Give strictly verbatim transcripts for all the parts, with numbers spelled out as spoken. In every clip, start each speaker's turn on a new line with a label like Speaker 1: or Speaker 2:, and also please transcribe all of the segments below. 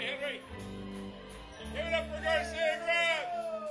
Speaker 1: Henry. Give it up for Garcia Grant.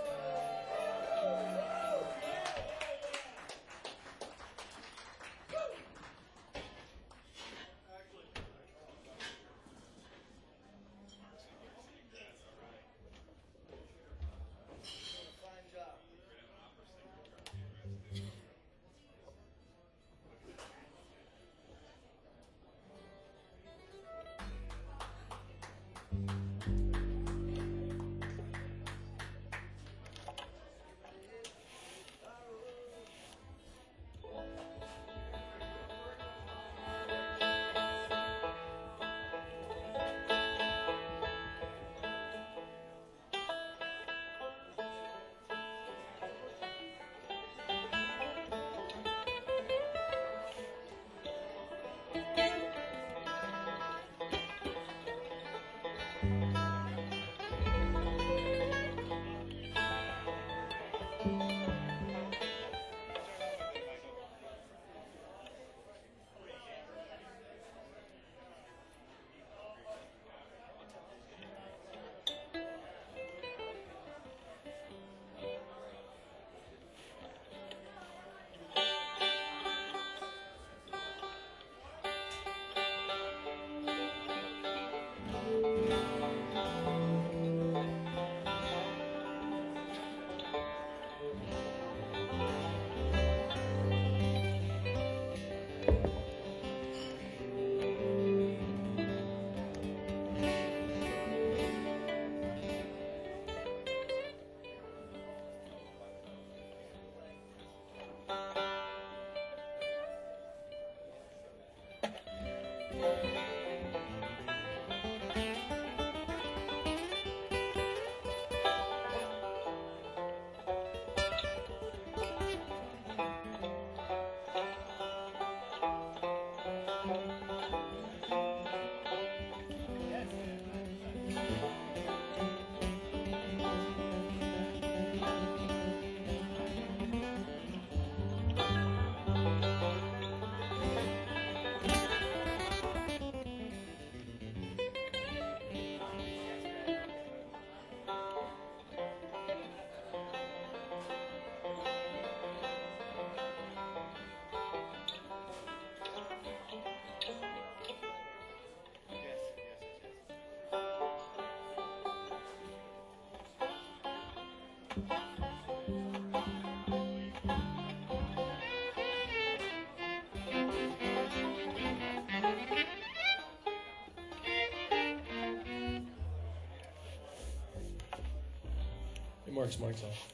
Speaker 2: Mark's mic's off.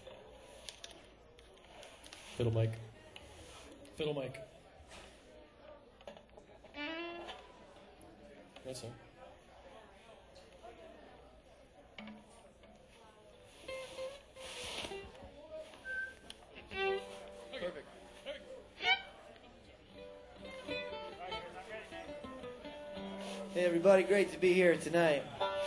Speaker 2: Fiddle mic. Fiddle mic. That's it.
Speaker 1: Perfect.
Speaker 3: Hey everybody, great to be here tonight.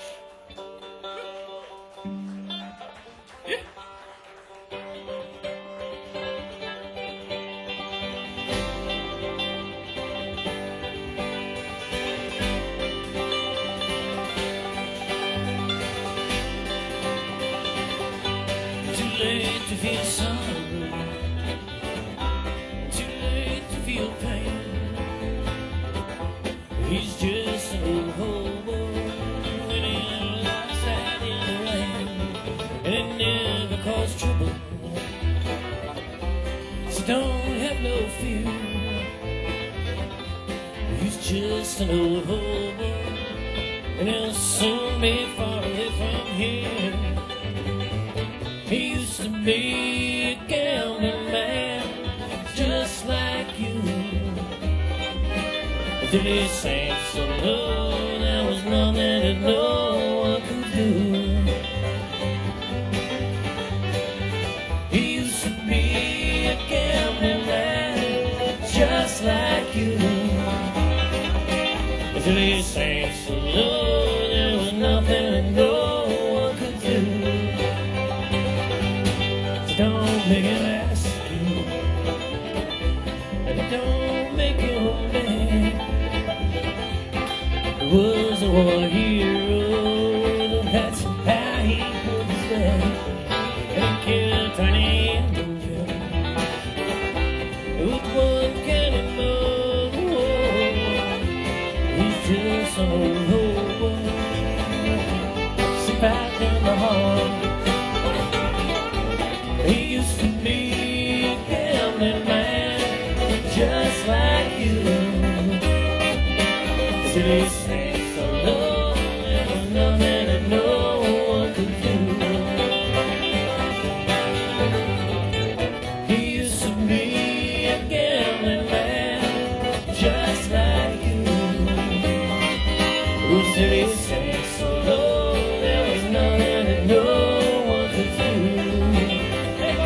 Speaker 4: Just an old hobo, and he'll soon be far away from here. He used to be a gambling man, just like you. Till he sank so low, there was nothing that no one could do. He used to be a gambling man, just like you. Till he sank so low, there was nothing that no one could do. So don't make him ask you, and don't make him mad. He was a war hero. just an old boy, sit back in the hall. He used to be a gambling man, just like you. Till he sang so low, there was nothing that no one could do. He used to be a gambling man, just like you. Till he sang so low, there was nothing that no one could do. Hey,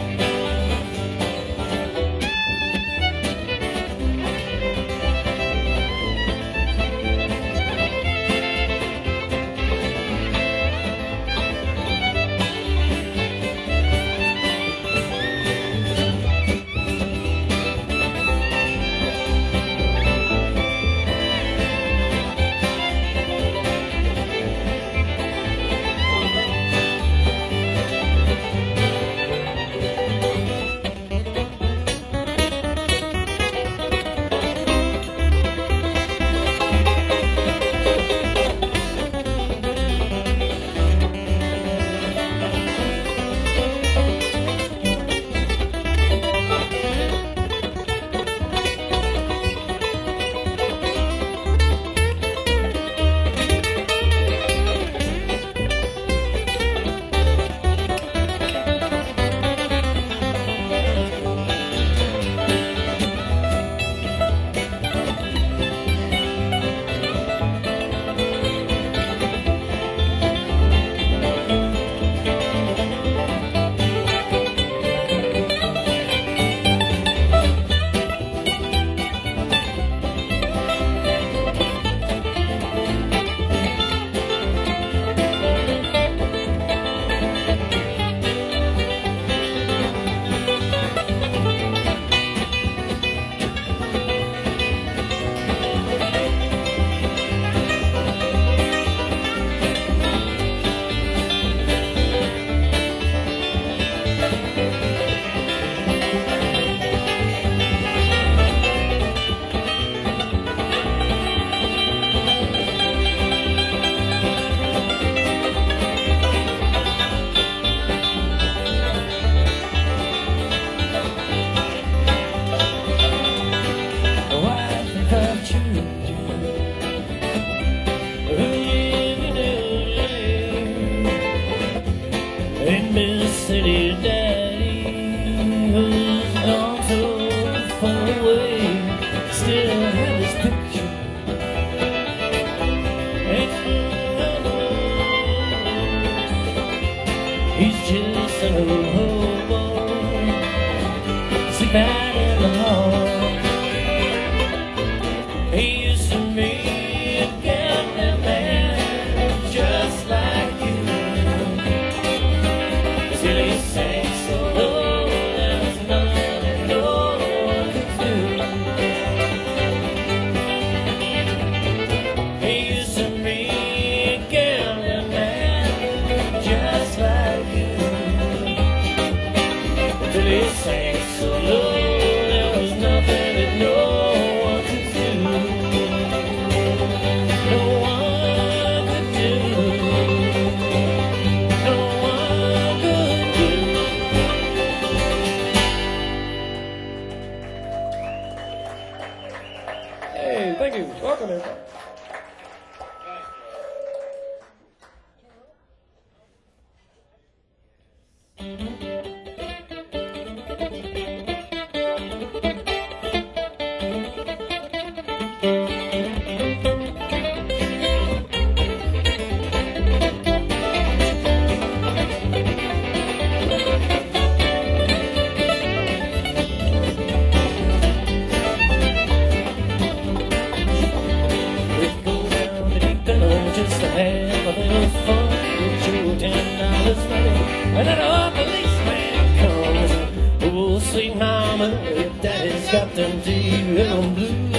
Speaker 4: City daddy, who's gone so far away, still have his picture. And he's just an old boy, sit back in the hall. He used to be a gambling man, just like you. Till he sang so low, there was nothing that no one could do. He used to be a gambling man, just like you. Till he sang so low, there was nothing that no one could do. No one could do. No one could do.
Speaker 2: Hey, thank you. Welcome, everybody.
Speaker 4: We'd go down to deep below just to have a little fun. With your ten dollars money, and then our policeman comes. Oh, sweet mama, your daddy's got them deep rhythm blues.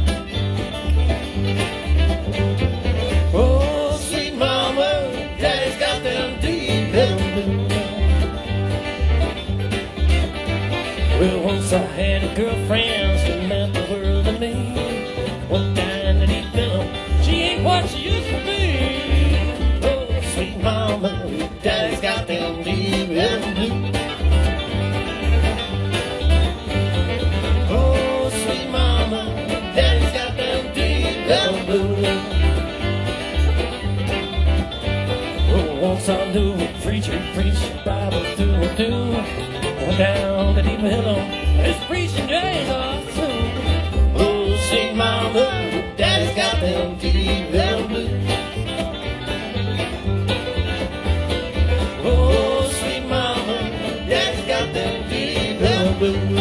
Speaker 4: Oh, sweet mama, daddy's got them deep rhythm blues. Well, once I had a girlfriend, she meant the world to me. One time that he fell what she used to be. Oh, sweet mama, daddy's got them deep rhythm blues. Oh, sweet mama, daddy's got them deep rhythm blues. Oh, once I knew a preacher preached the Bible through and through. Went down the deep hill on his preaching days off soon. Oh, sweet mama, daddy's got them deep rhythm blues. Oh, sweet mama, daddy's got them deep rhythm blues.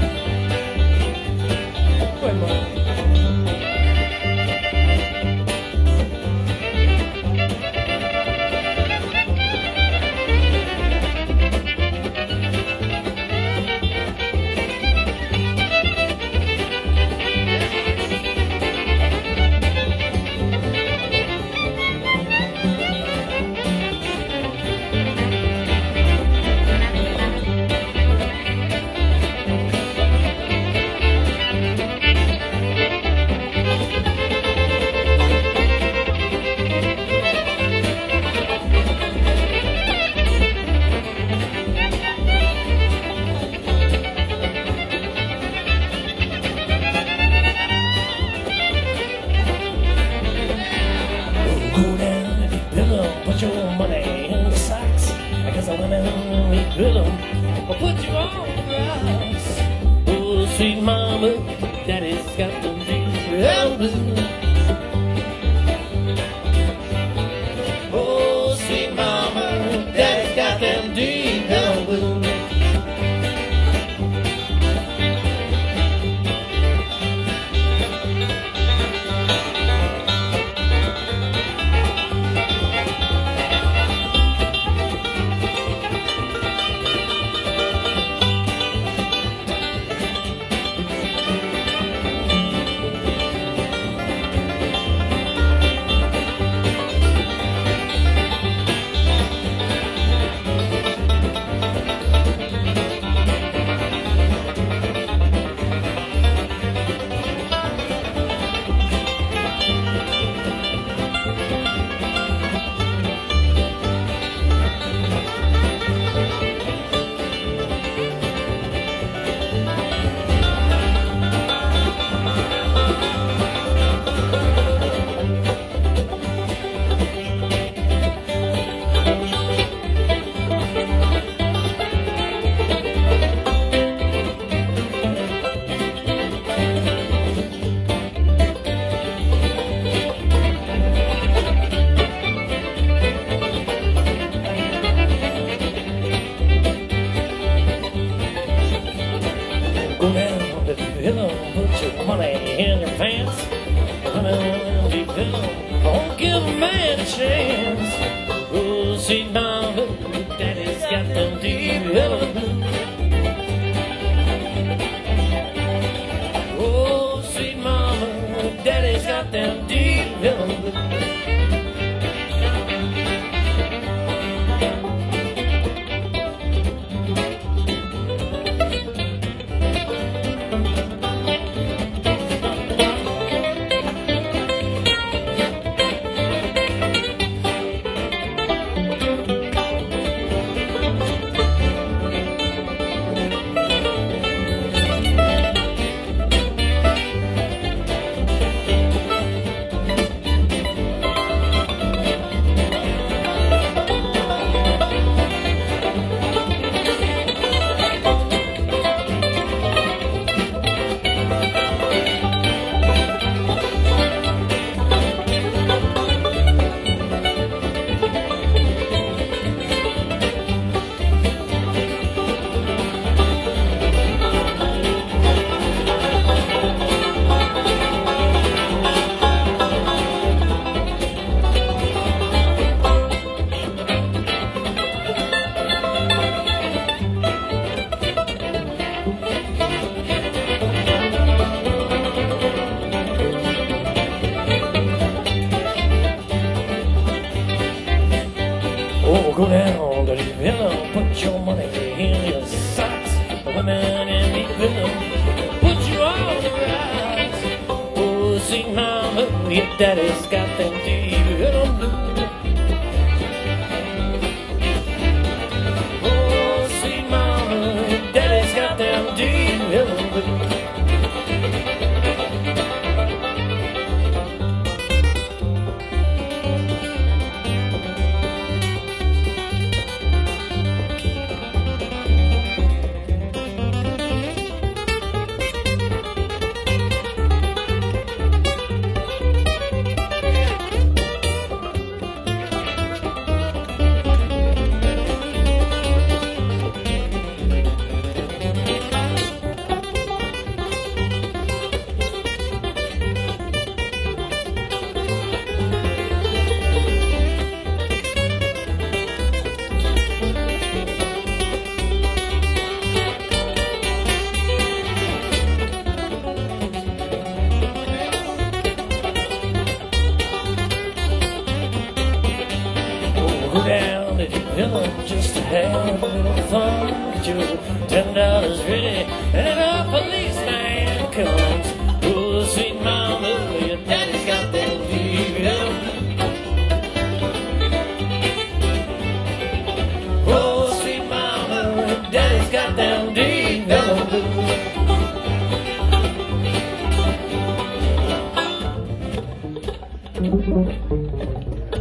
Speaker 4: Wait, mama. Go down and pillow, put your money in the socks. I guess I went down and pillow, I'll put you on the rocks. Oh, sweet mama, daddy's got them deep rhythm blues. Oh, sweet mama, daddy's got them deep rhythm blues. Go down the pillow, put your money in your pants. Go down the pillow, don't give a man a chance. Oh, sweet mama, daddy's got them deep rhythm blues. Oh, sweet mama, daddy's got them deep rhythm blues. mama, your daddy's got them deep rhythm blues. Oh, sweet mama, your daddy's got them deep rhythm blues. Down at the villa just to have a little fun. Get your ten dollars ready, and a policeman comes. Oh, sweet mama, your daddy's got that deep rhythm. Oh, sweet mama, your daddy's got that deep rhythm.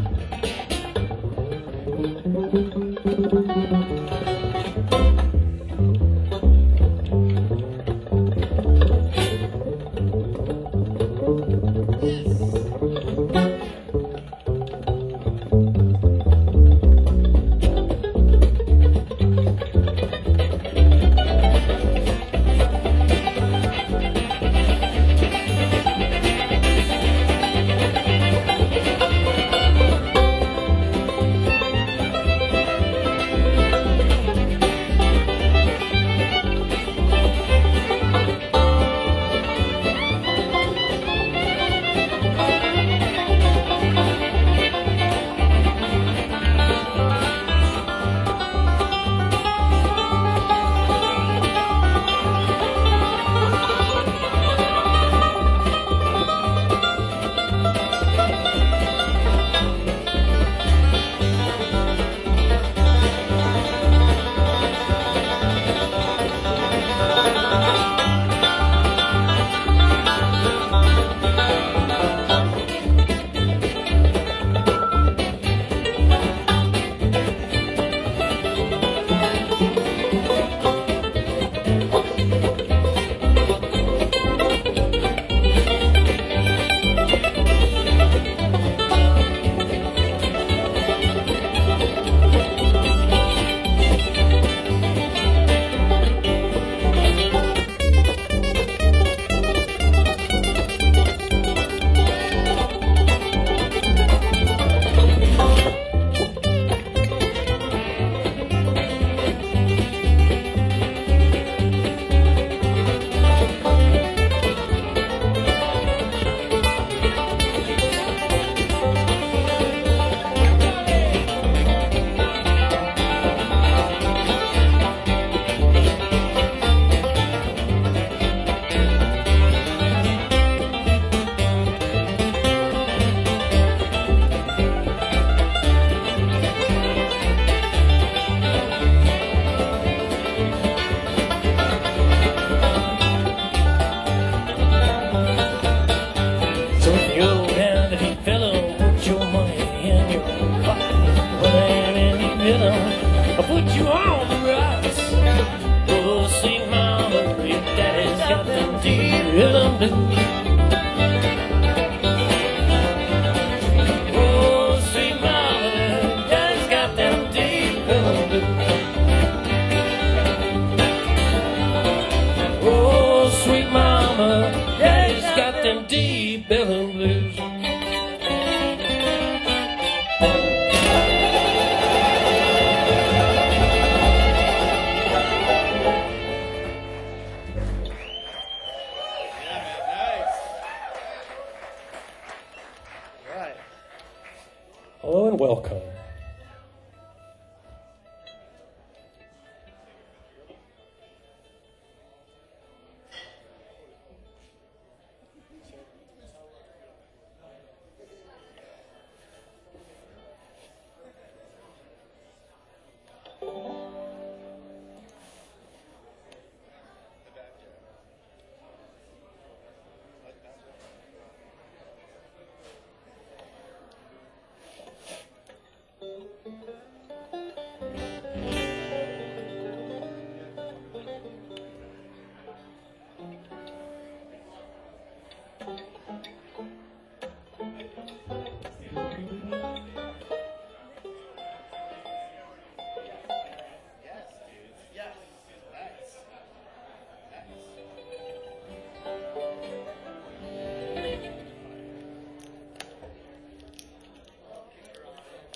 Speaker 2: Hello and welcome.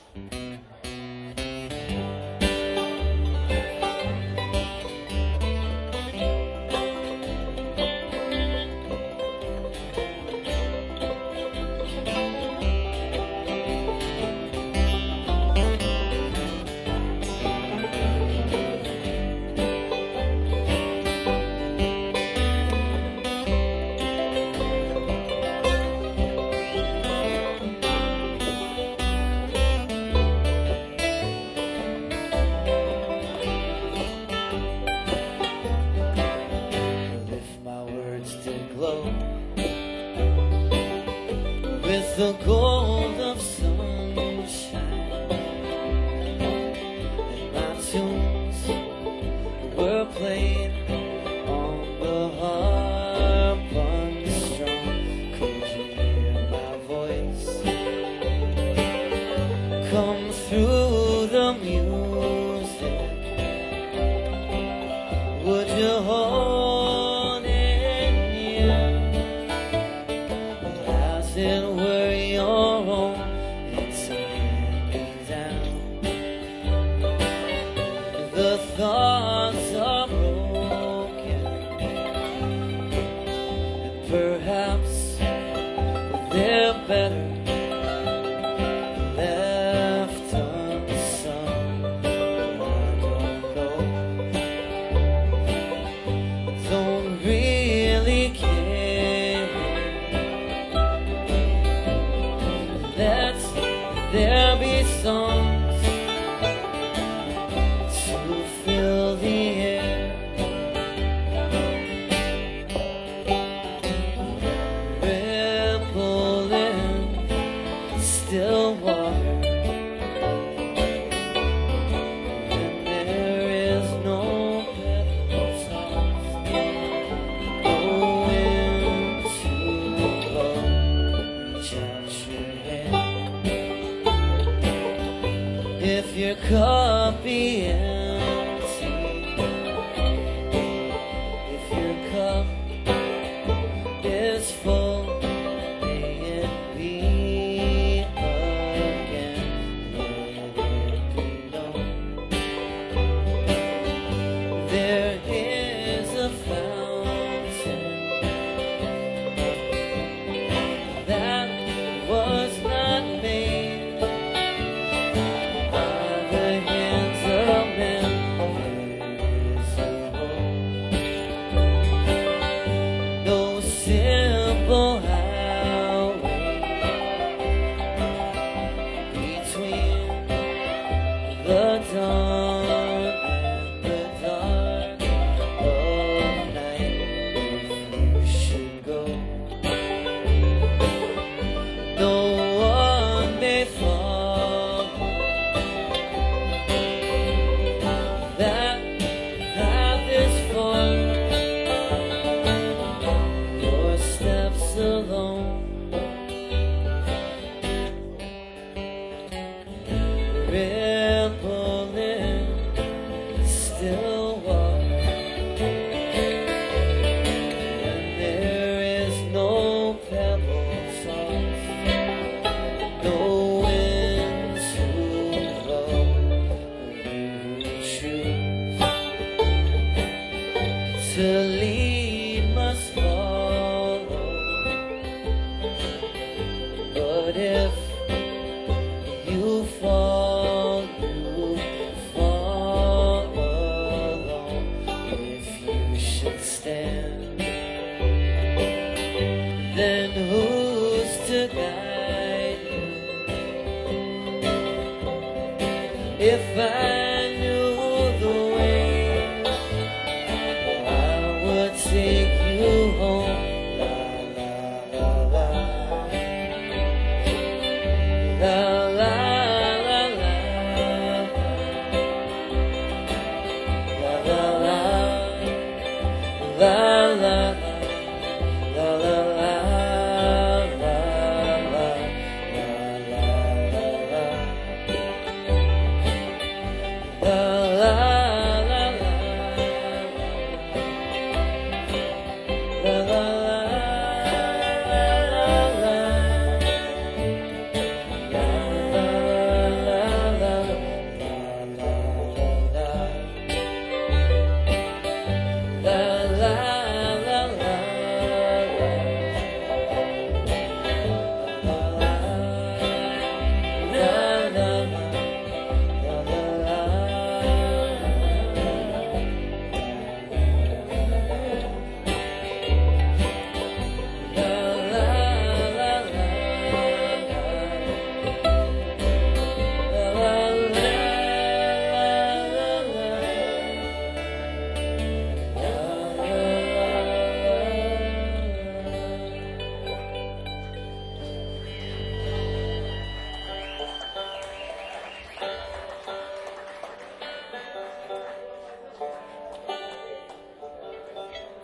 Speaker 3: With the gold of sunshine, and my tunes were played on the harp unstrung. Could you hear my voice come through the music? Would you hold it near, as it were your own? It's a hand-me-down. The thoughts are broken, and perhaps they're better left unsung. I don't know, don't really care. Let there be songs to fill the air. Ripple in still water, and there is no better song. No wind to blow, reach out your hand. If your cup be empty, if your cup is full, may it be again. Let it be known there is a fountain that was not made by the hands of men. There is a hope, no simple highway between the dawn and the dark of night. If you should go, no one may follow. That path is for your steps alone. Ripple in still water, and there is no pebble soft, no wind to blow. You choose to lead must follow, but if you fall, you fall alone. If you should stand, then who's to guide you? If I knew the way, I would take you home. La la la la. La la la la, la la la, la la la, la la la, la la la, la la la.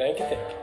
Speaker 2: Thank you, thank you.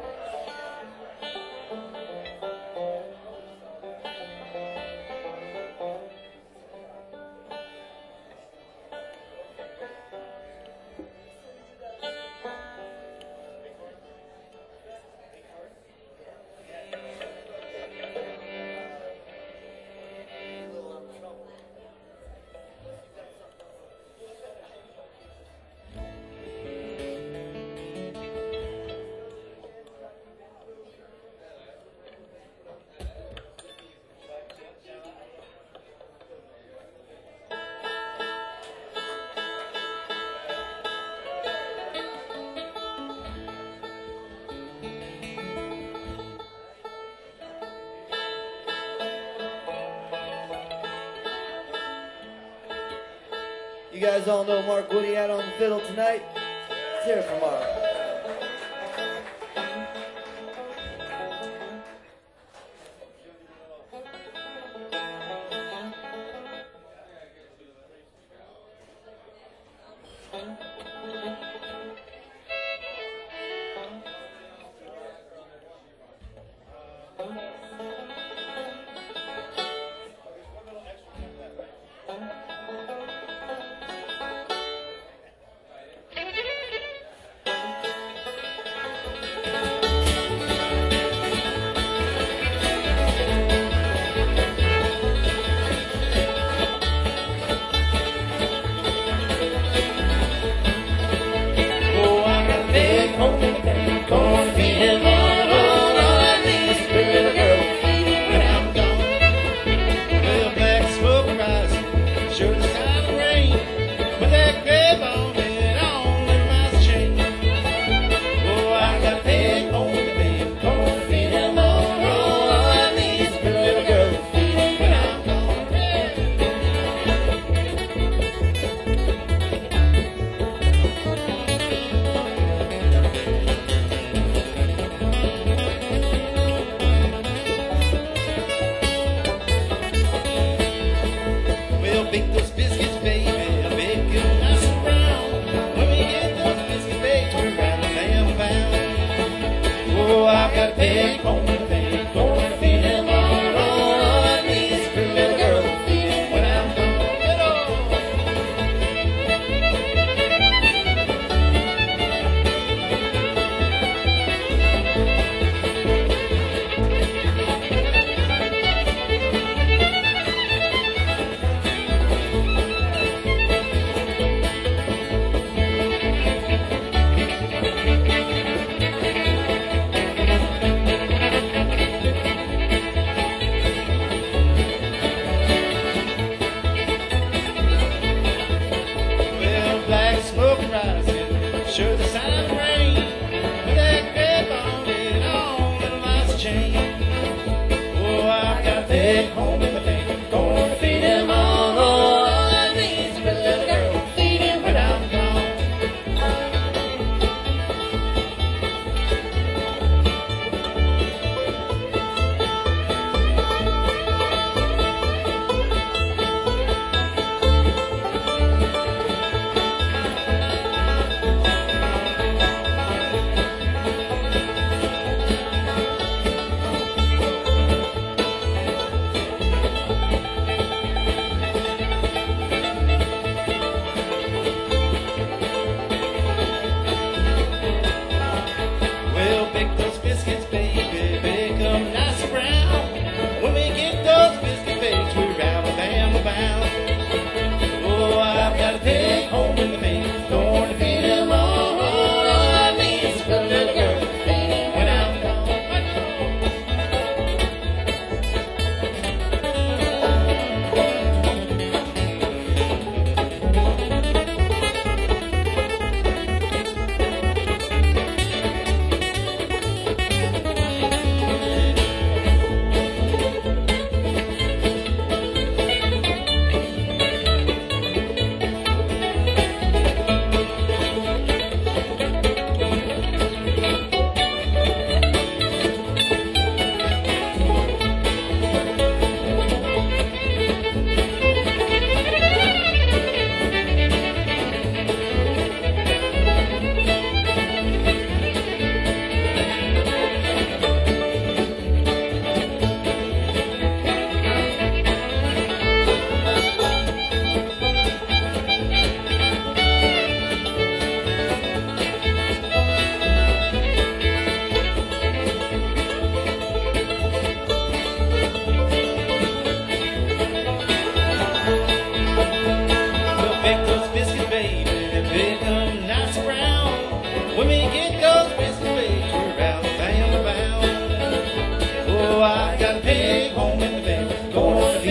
Speaker 5: You guys all know Mark Woody out on the fiddle tonight? Let's hear it for Mark.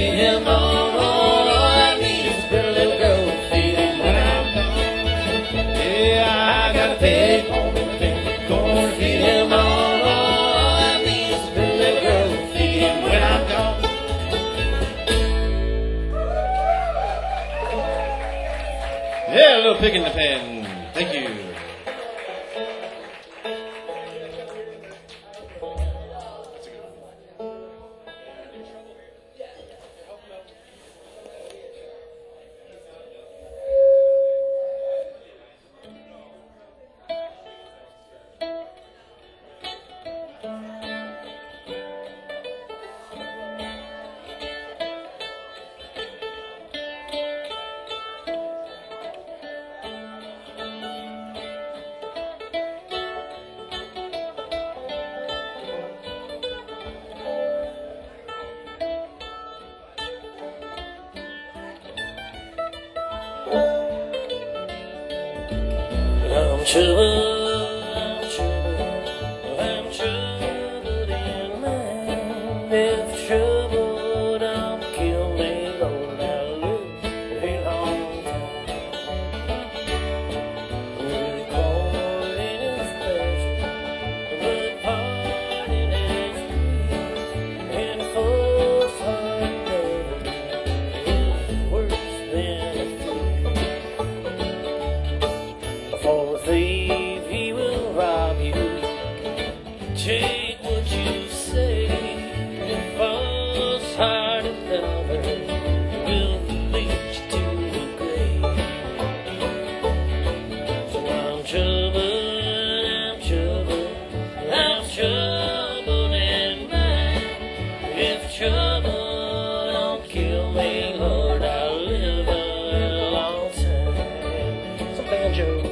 Speaker 3: feed him on. All I need is a pretty little girl to feed him when I'm gone. Yeah, I got a pig on the pig, gonna feed him on. All I need is a pretty little girl to feed him when I'm gone.
Speaker 6: Yeah, a little pig in the pen. Thank you.
Speaker 4: I'm troubled, I'm troubled, I'm troubled in mind. If trouble don't kill me, Lord, I'll live a long time. We're caught in his pleasure, we're part in his grief, and a false heart never is worse than a thief. For a thief, he will rob you, take what you say. A false-hearted lover will lead you to the grave. So I'm troubled, I'm troubled, I'm troubled in mind. If trouble don't kill me, Lord, I'll live a long time. Some banjo.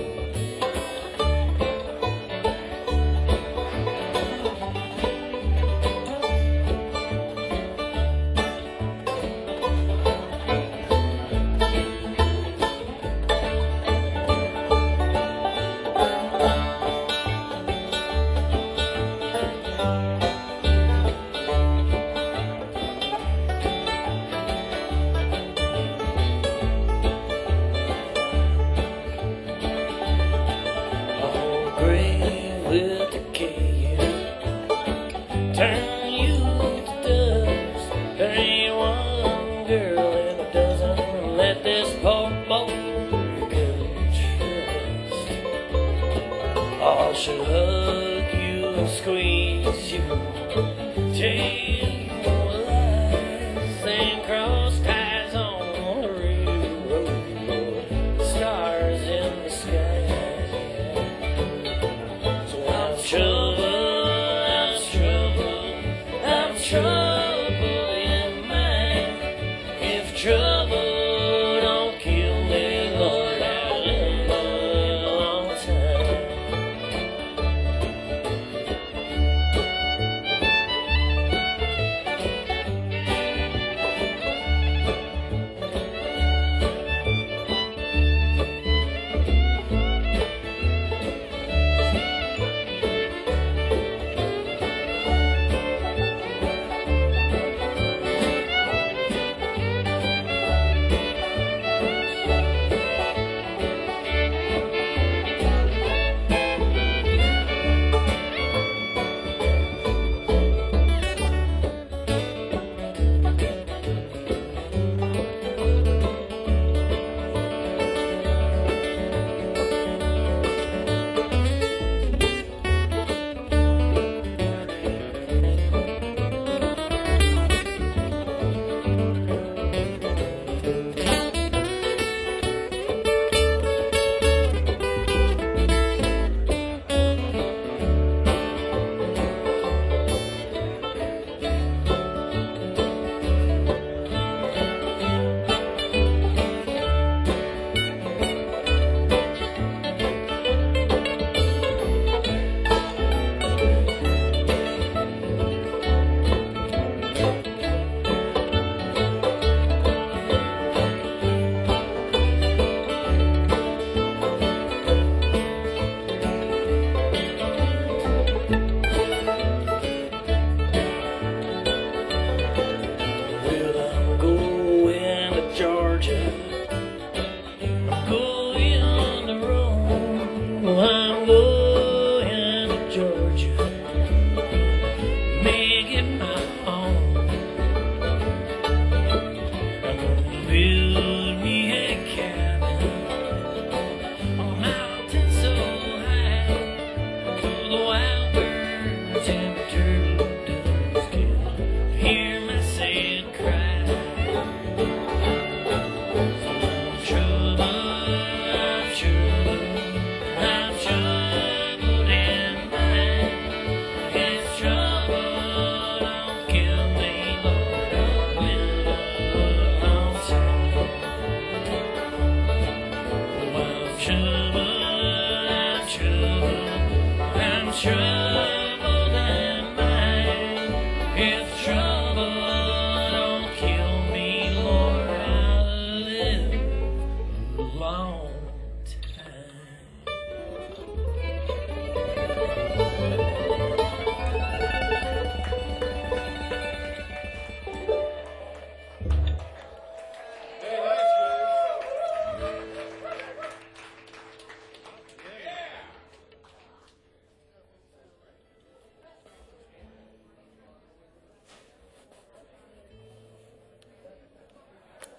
Speaker 4: All grave will decay you, turn you to dust. There ain't one girl in a dozen let this poor boy could trust. Oh, she'll hug you and squeeze you till you lies and cross ties on the railroad, stars in the sky. I'm troubled, I'm troubled, I'm troubled in mind. If trouble don't kill me, Lord, I'll live a long time.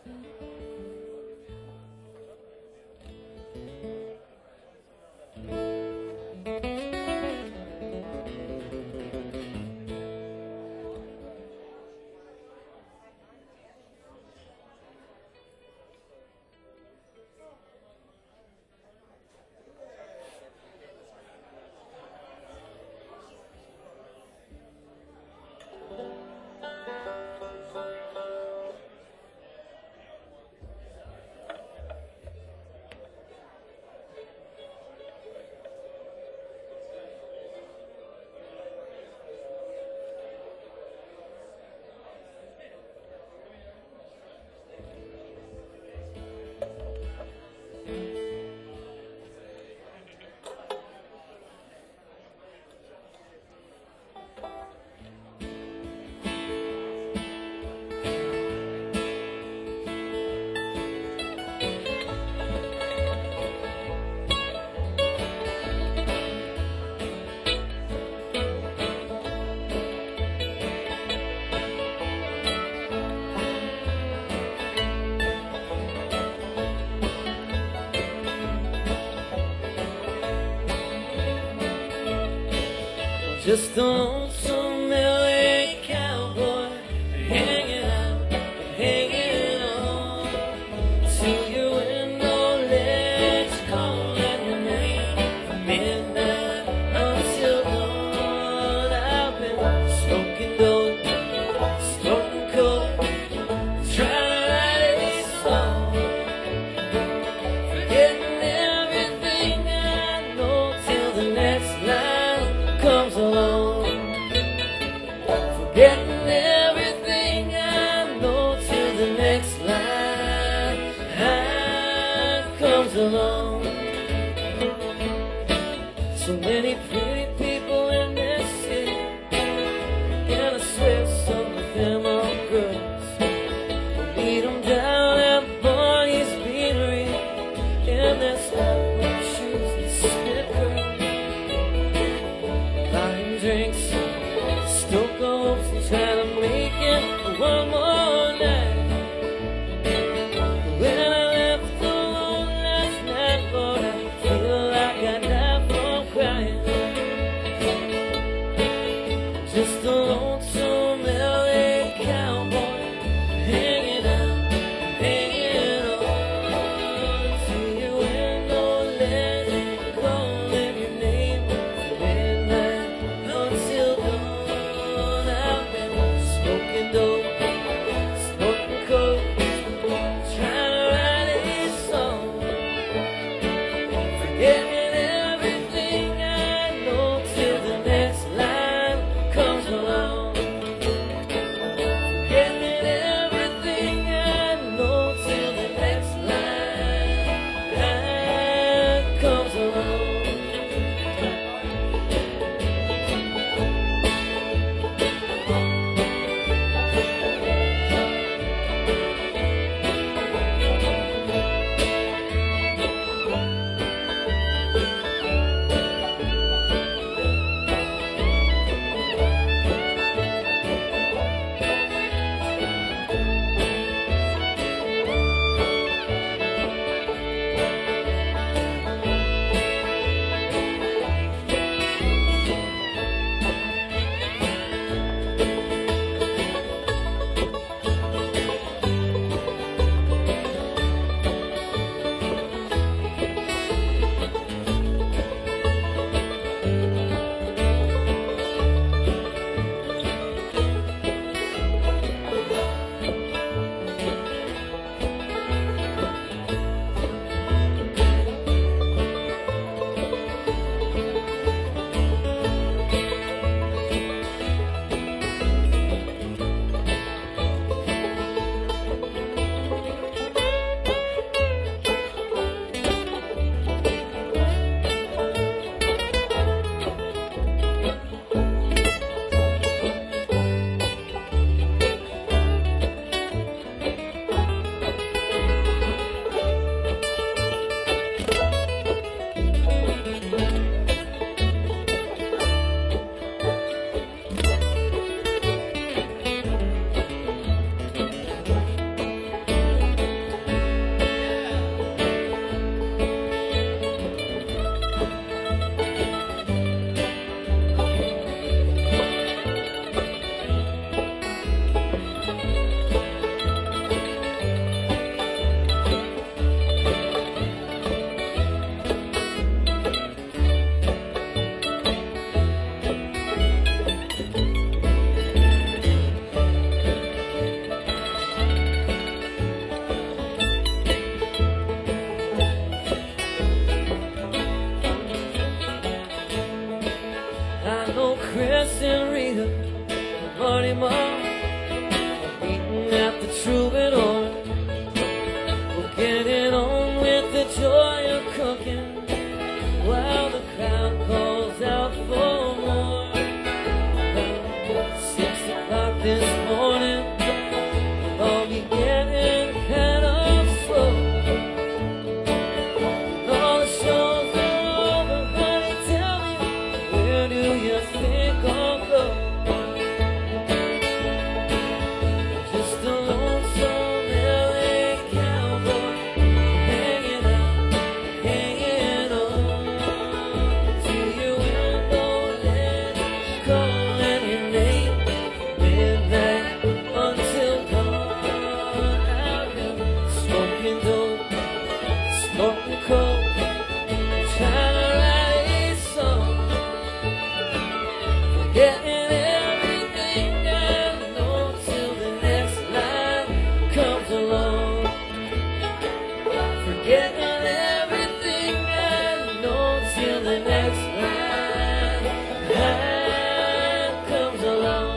Speaker 4: Just a lonesome L A cowboy hanging out and hanging on to your window ledge, calling your name from midnight until dawn. I've been smoking dope, smoking coke, trying to write a song, forgetting everything I know till the next line comes along. Forgetting everything I know till the next line comes along. So many pretty people in this city, and I swear some of them are girls. We'll meet them down at Barney's Beanery, and they're snapping on shoes and spit curls, buying drinks, stoke hopes, and trying to make it one more night. When I left alone last night,
Speaker 3: smoking dope, smoking coke, trying to write a song, forgetting everything I know till the next line comes along. Forgetting everything I know till the next line, line comes along.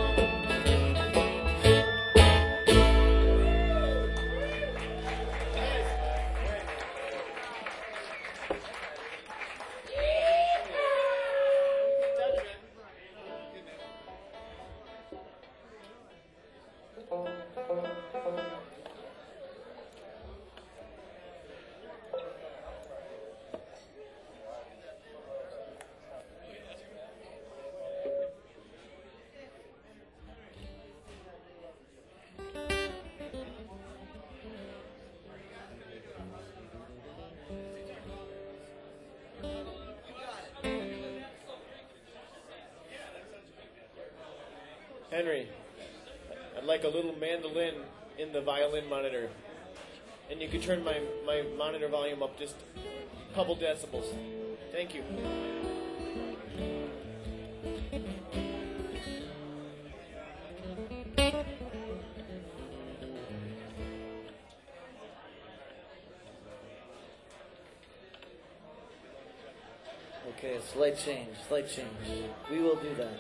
Speaker 7: Henry, I'd like a little mandolin in the violin monitor. And you could turn my, my monitor volume up just a couple decibels. Thank you.
Speaker 5: Okay, slight change, slight change. We will do that.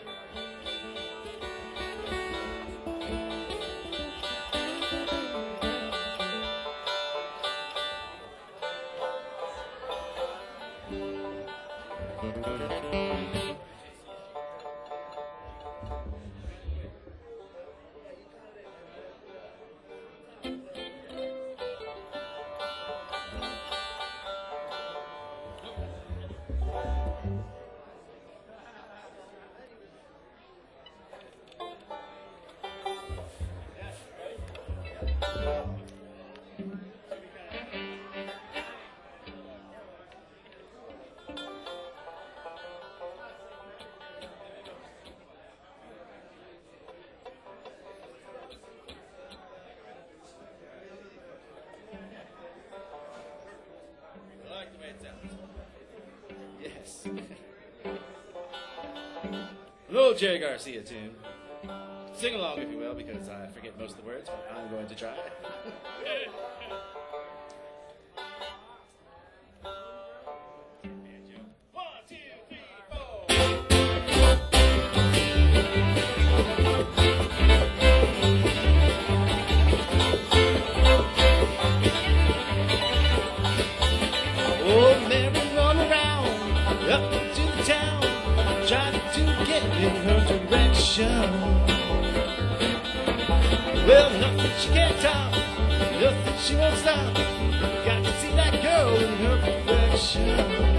Speaker 6: I like the way it sounds. Yes. Little Jerry Garcia tune. Sing along if you will, because I forget most of the words, but I'm going to try. One, two, three, four. Oh, Mary run around up to the town, trying to get in her direction. Well, nothing she can't top, nothing she won't stop. Got to see that girl in her perfection.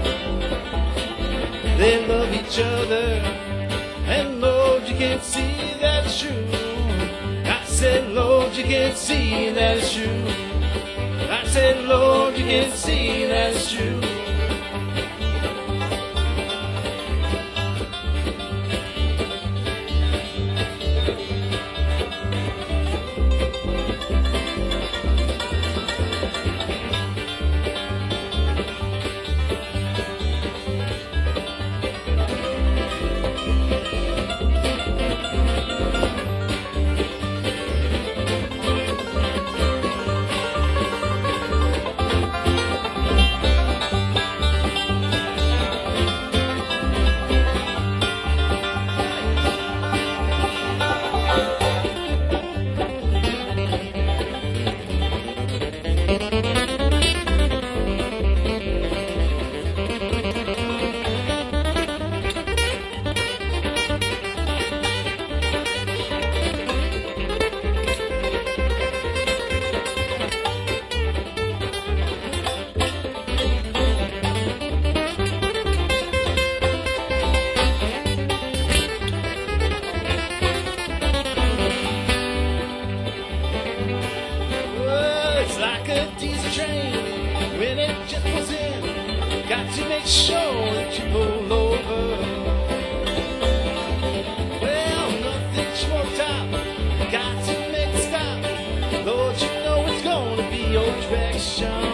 Speaker 6: They love each other, and Lord, you can see that's true. I said, Lord, you can see that's true. I said, Lord, you can see that's true. Oh, it's like a diesel train when it just pulls in. Got to make sure that you pull over. Well, nothing's more top. Got to make a stop. Lord, you know it's gonna be your track. direction.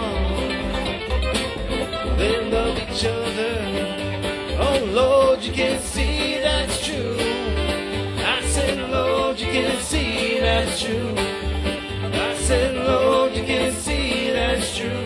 Speaker 6: They love each other. Oh Lord, you can see that's true. I said, Lord, you can see that's true. I said, Lord, you can see that's true.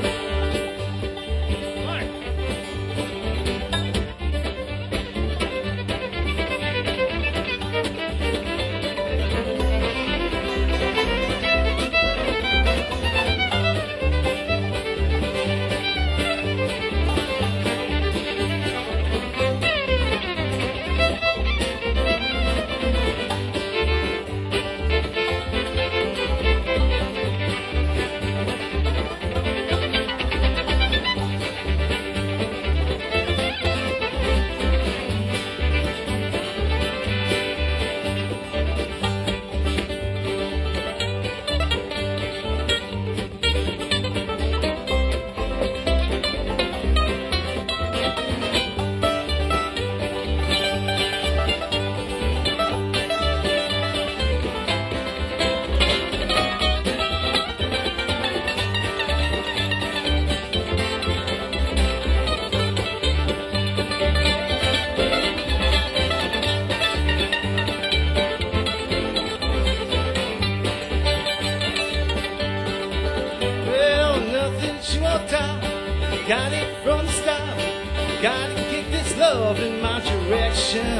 Speaker 6: Well, nothing she won't talk. Got it from the start. Gotta kick this love in my direction.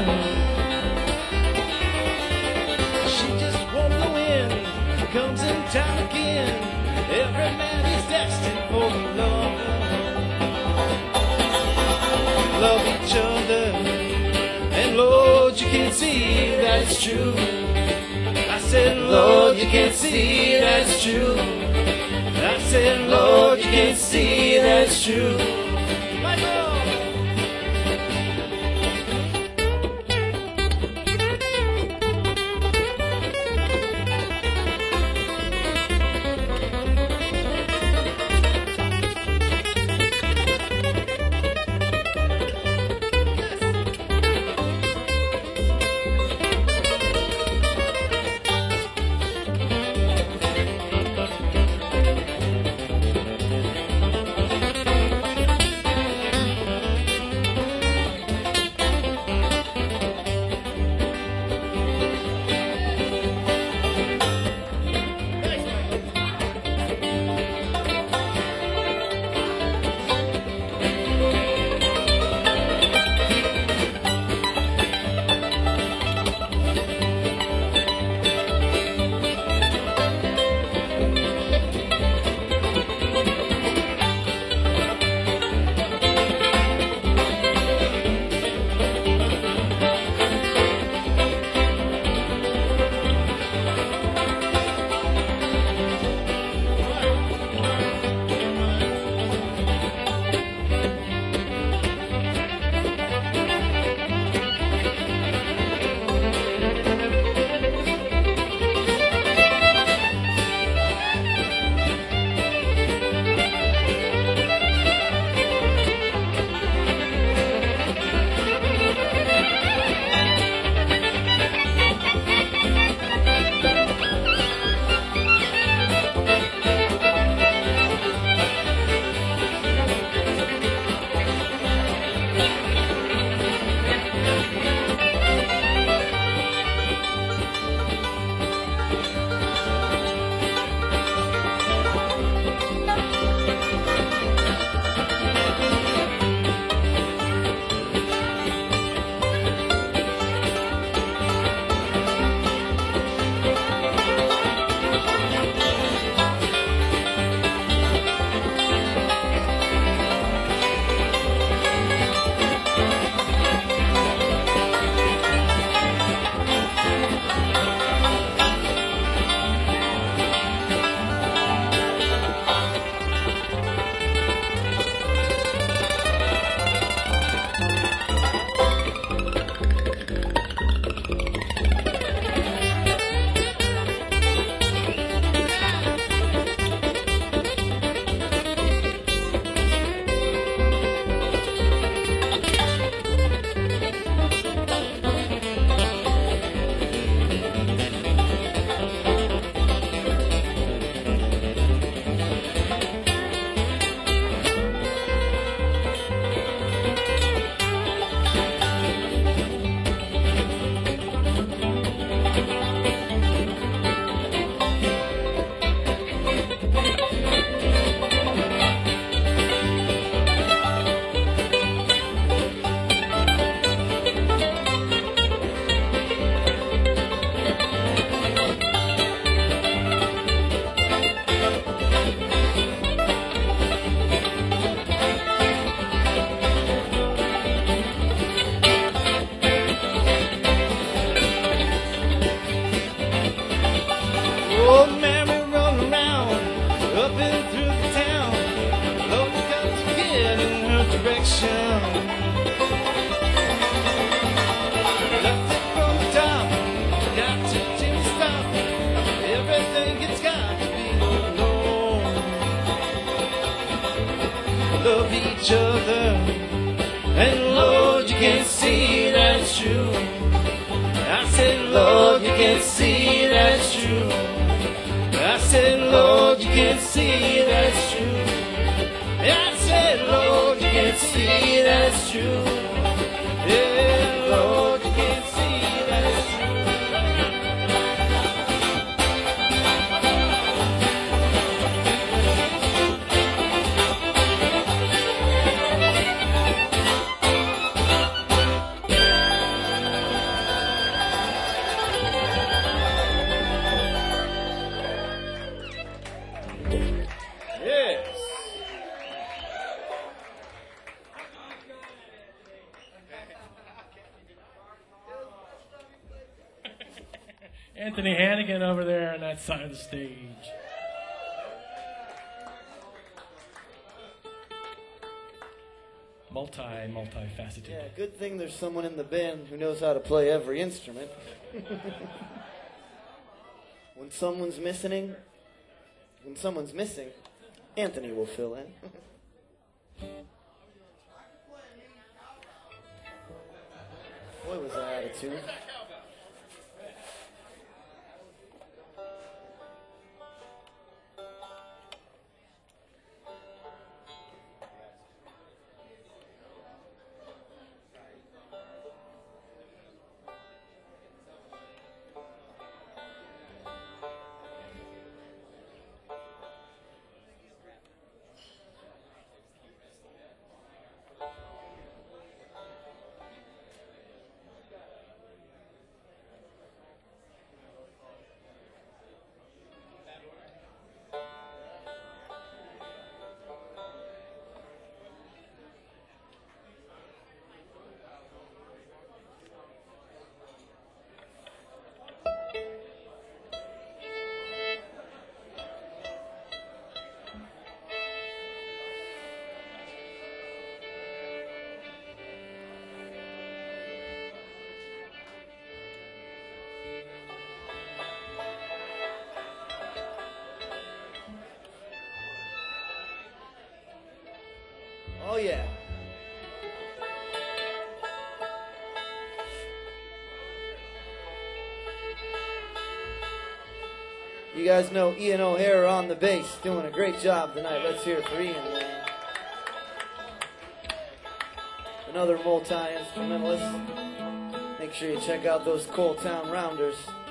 Speaker 6: She just won't go in. Comes in town again. Every man is destined for love. Love each other. And Lord, you can see that it's true. I said, Lord, you can see that's true. I said, Lord, you can see that's true. Michael! up and through the town. Lord, you got to get in her direction. Left it from the top, got to change stop. Everything it's got to be alone. Love each other, and Lord, you can see that it's true. I said, Lord, you can see that it's true. I said, Lord, you can see that it's true. I said, Lord, you can see that it's true. Yeah, Lord, you can see that it's true. Yes.
Speaker 4: Anthony Hannigan over there on that side of the stage. Multi, multifaceted.
Speaker 5: Yeah, good thing there's someone in the band who knows how to play every instrument. When someone's missing, when someone's missing, Anthony will fill in. Boy, was I out of tune. Oh, yeah. You guys know Ian O'Hara on the bass, doing a great job tonight. Let's hear it for Ian, man. Another multi-instrumentalist. Make sure you check out those Coal Town Rounders.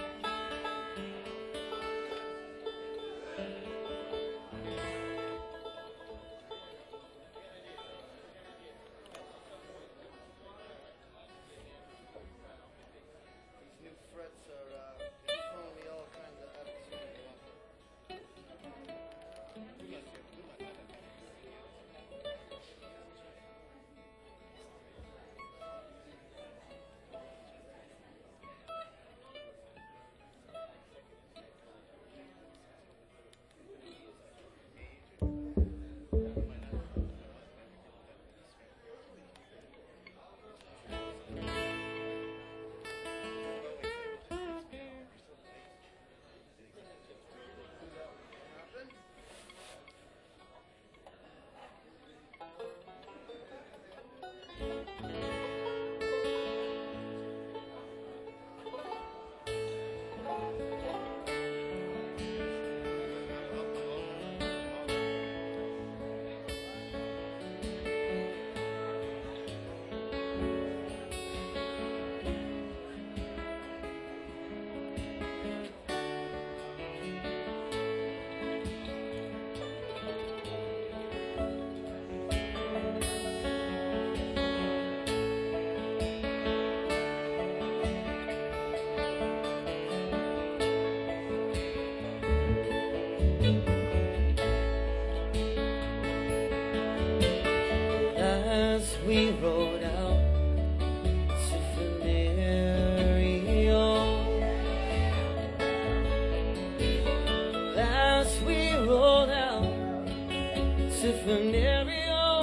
Speaker 5: As we rode out to Venerio, as we rode out
Speaker 3: Canario.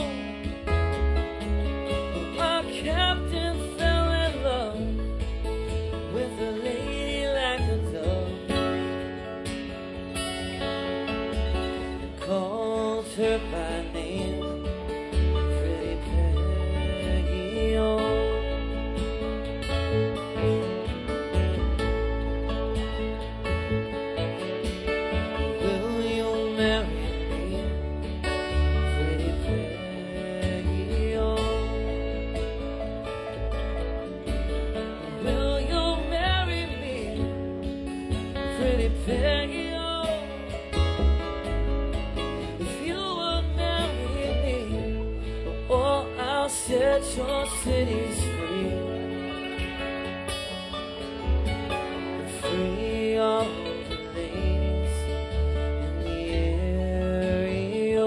Speaker 3: Our captain fell in love with a lady like a dove. Called her by name, Pretty Peggy. Oh. Will you marry me, Pretty Peggy? Oh. Will you marry me, Pretty Peggy? Oh. If you would marry me, or I'll set your cities free. Free all the ladies in the area.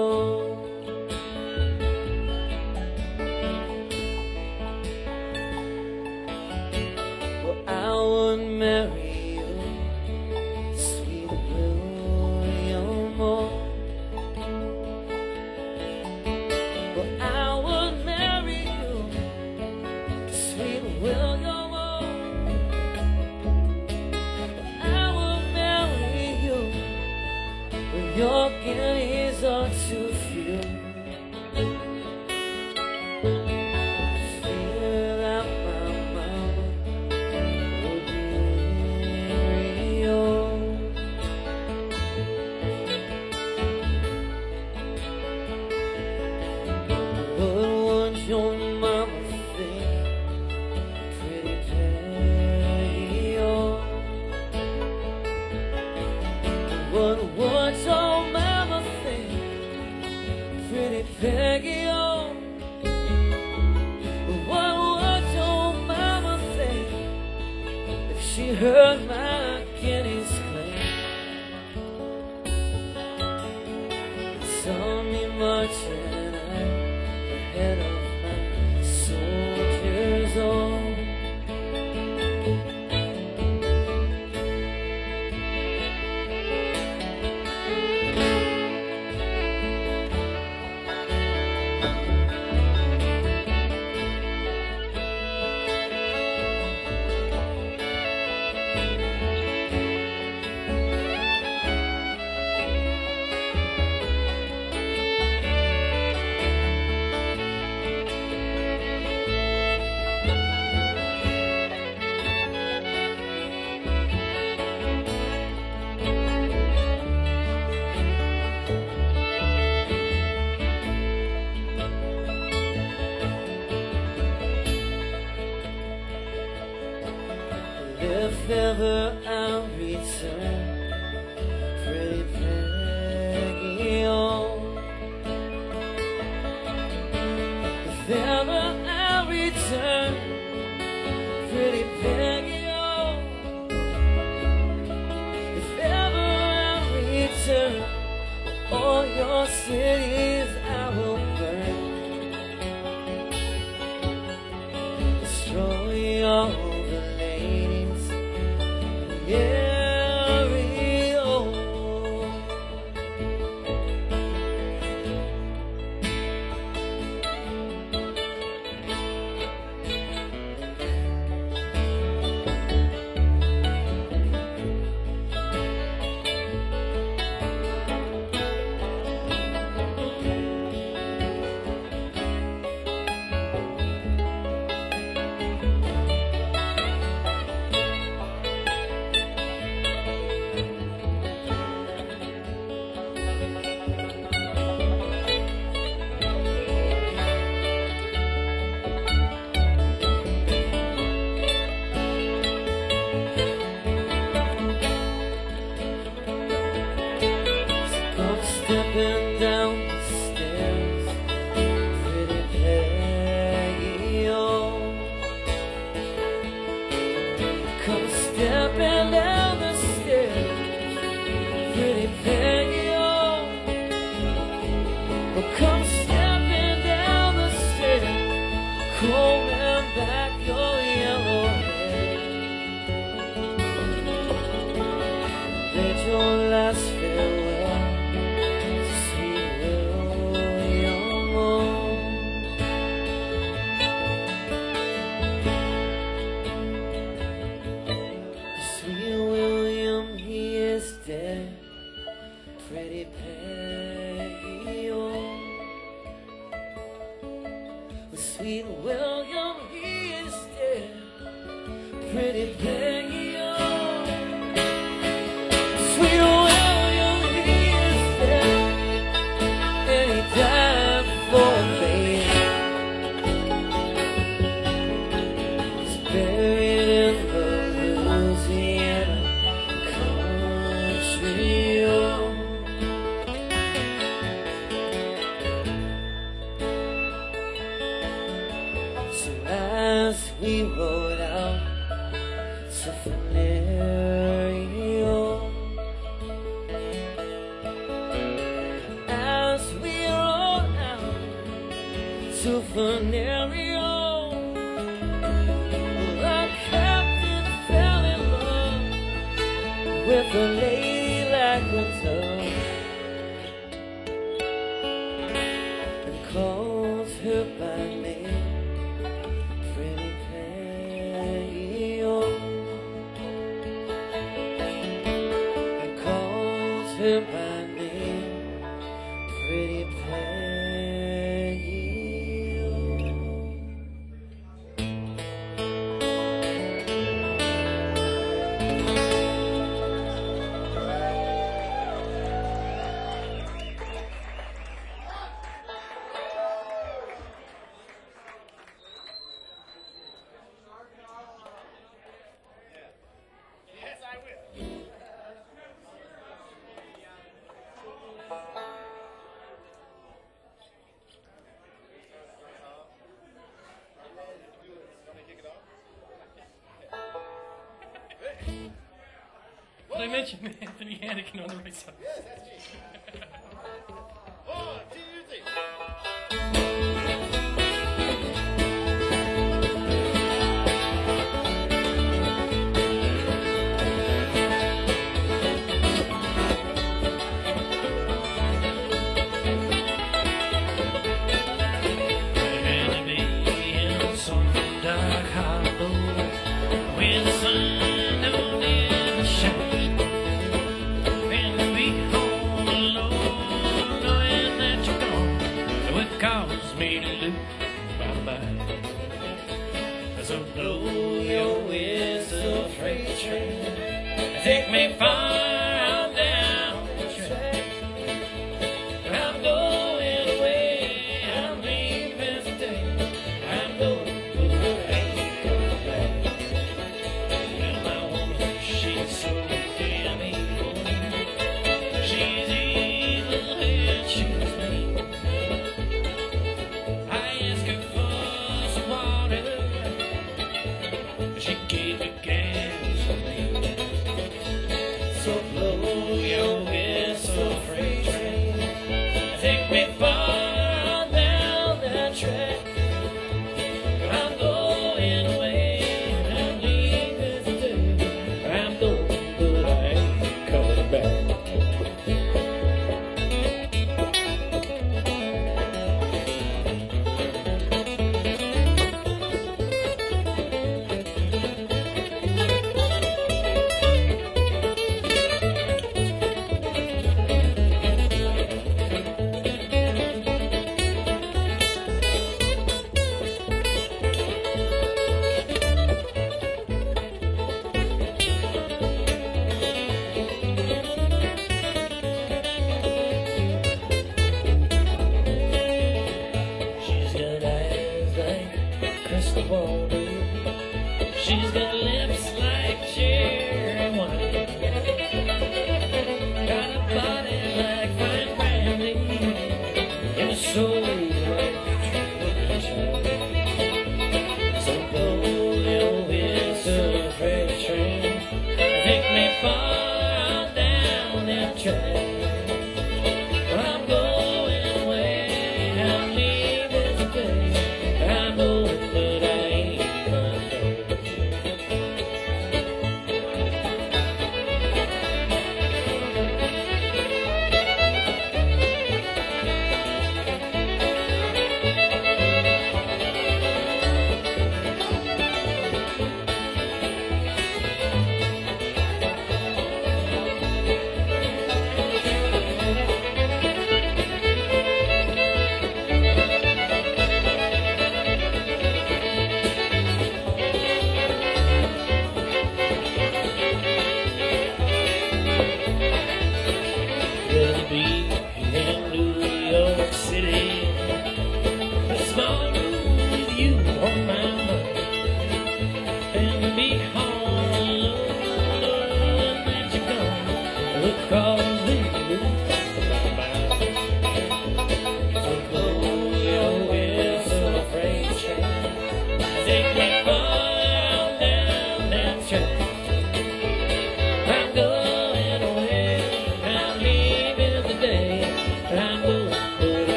Speaker 3: Well, I would marry you, sweet William Moore. Well, I would marry you, sweet William Moore. I will marry you, but your guineas are too few. Feel out my mouth would be real. What would your mama think, Pretty Peggy? Oh. What would your mama think, Pretty Peggy? Oh. What would your mama think if she heard my guineas claim? Saw me marching ahead of my soldiers. Oh. If ever I'll return, Pretty Peggy. Oh. If ever I'll return, Pretty Peggy. Oh. If ever I'll return, all your cities I will burn. Destroy all the ladies, yeah, real. Sweet William, he is dead. Pretty Peggy, oh. Sweet William, he is dead. And he died for me. He's buried in the Louisiana country, oh. So as we rode out to Venerio, as we rode out to Venerio, the captain fell in love with a lady like herself and calls her by name. Pretty Peggy, oh. And calls her by name. Pretty Peggy, oh.
Speaker 1: Yes, I will.
Speaker 4: Did I mention Anthony Hannigan on the right side?
Speaker 1: One, two, three.
Speaker 4: And me in some dark hollow with the sun on in the shade. And be home alone, knowing that you're gone, would cause me to lose my mind. So blow your whistle, freight train, take me far out down the track. I'm going away, I'm leaving today. I'm going, but I ain't coming back. Well, my woman, she's so damn evil. She's evil and she's mean. I asked her for some water, she gave me gasoline. So blow your whistle, freight train, take me far down that track. I'm going away, I'm leaving today. I'm going, but I ain't coming back. She's got eyes like crystal ball, baby. She's got lips like cherry wine. Got a body like fine brandy, and a soul like true child. So blow your whistle, freight train, take me far down that track. I'm going away, I'm leaving today. I'm going, but I ain't coming back.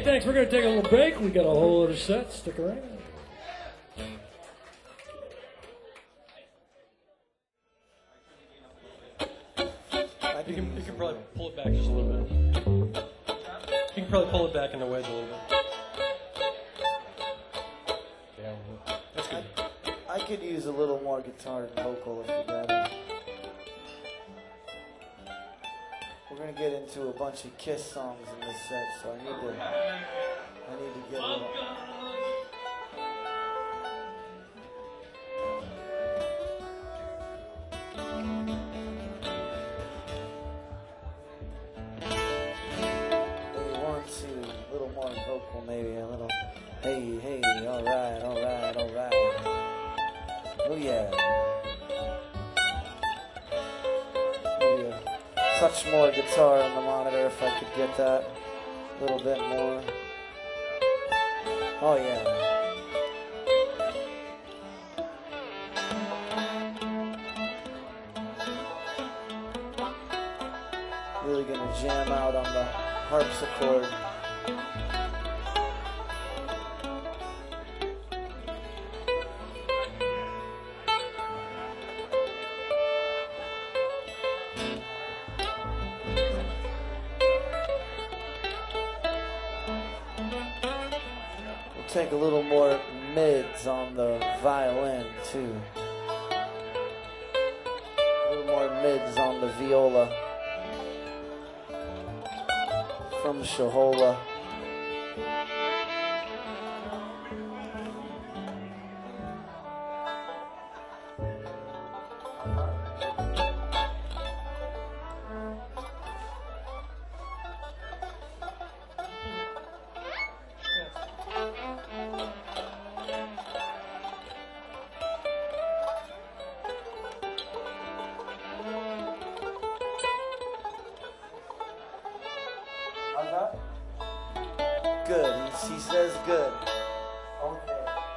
Speaker 2: thanks. We're going to take a little break. We got a whole other set. Stick around.
Speaker 8: You can, you can probably pull it back just a little bit. You can probably pull it back in the wedge a little bit. Yeah, that's good.
Speaker 5: I, I could use a little more guitar and vocal if you got it. We're gonna get into a bunch of Kiss songs in this set, so I need to, I need to get a little. Vocal, maybe a little. Hey, hey, all right, all right, all right. Oh yeah. Maybe a touch more guitar on the monitor if I could get that a little bit more. Oh yeah. Really gonna jam out on the harpsichord. Take a little more mids on the violin too. A little more mids on the viola from Shahola. Good. He, he says good. Okay.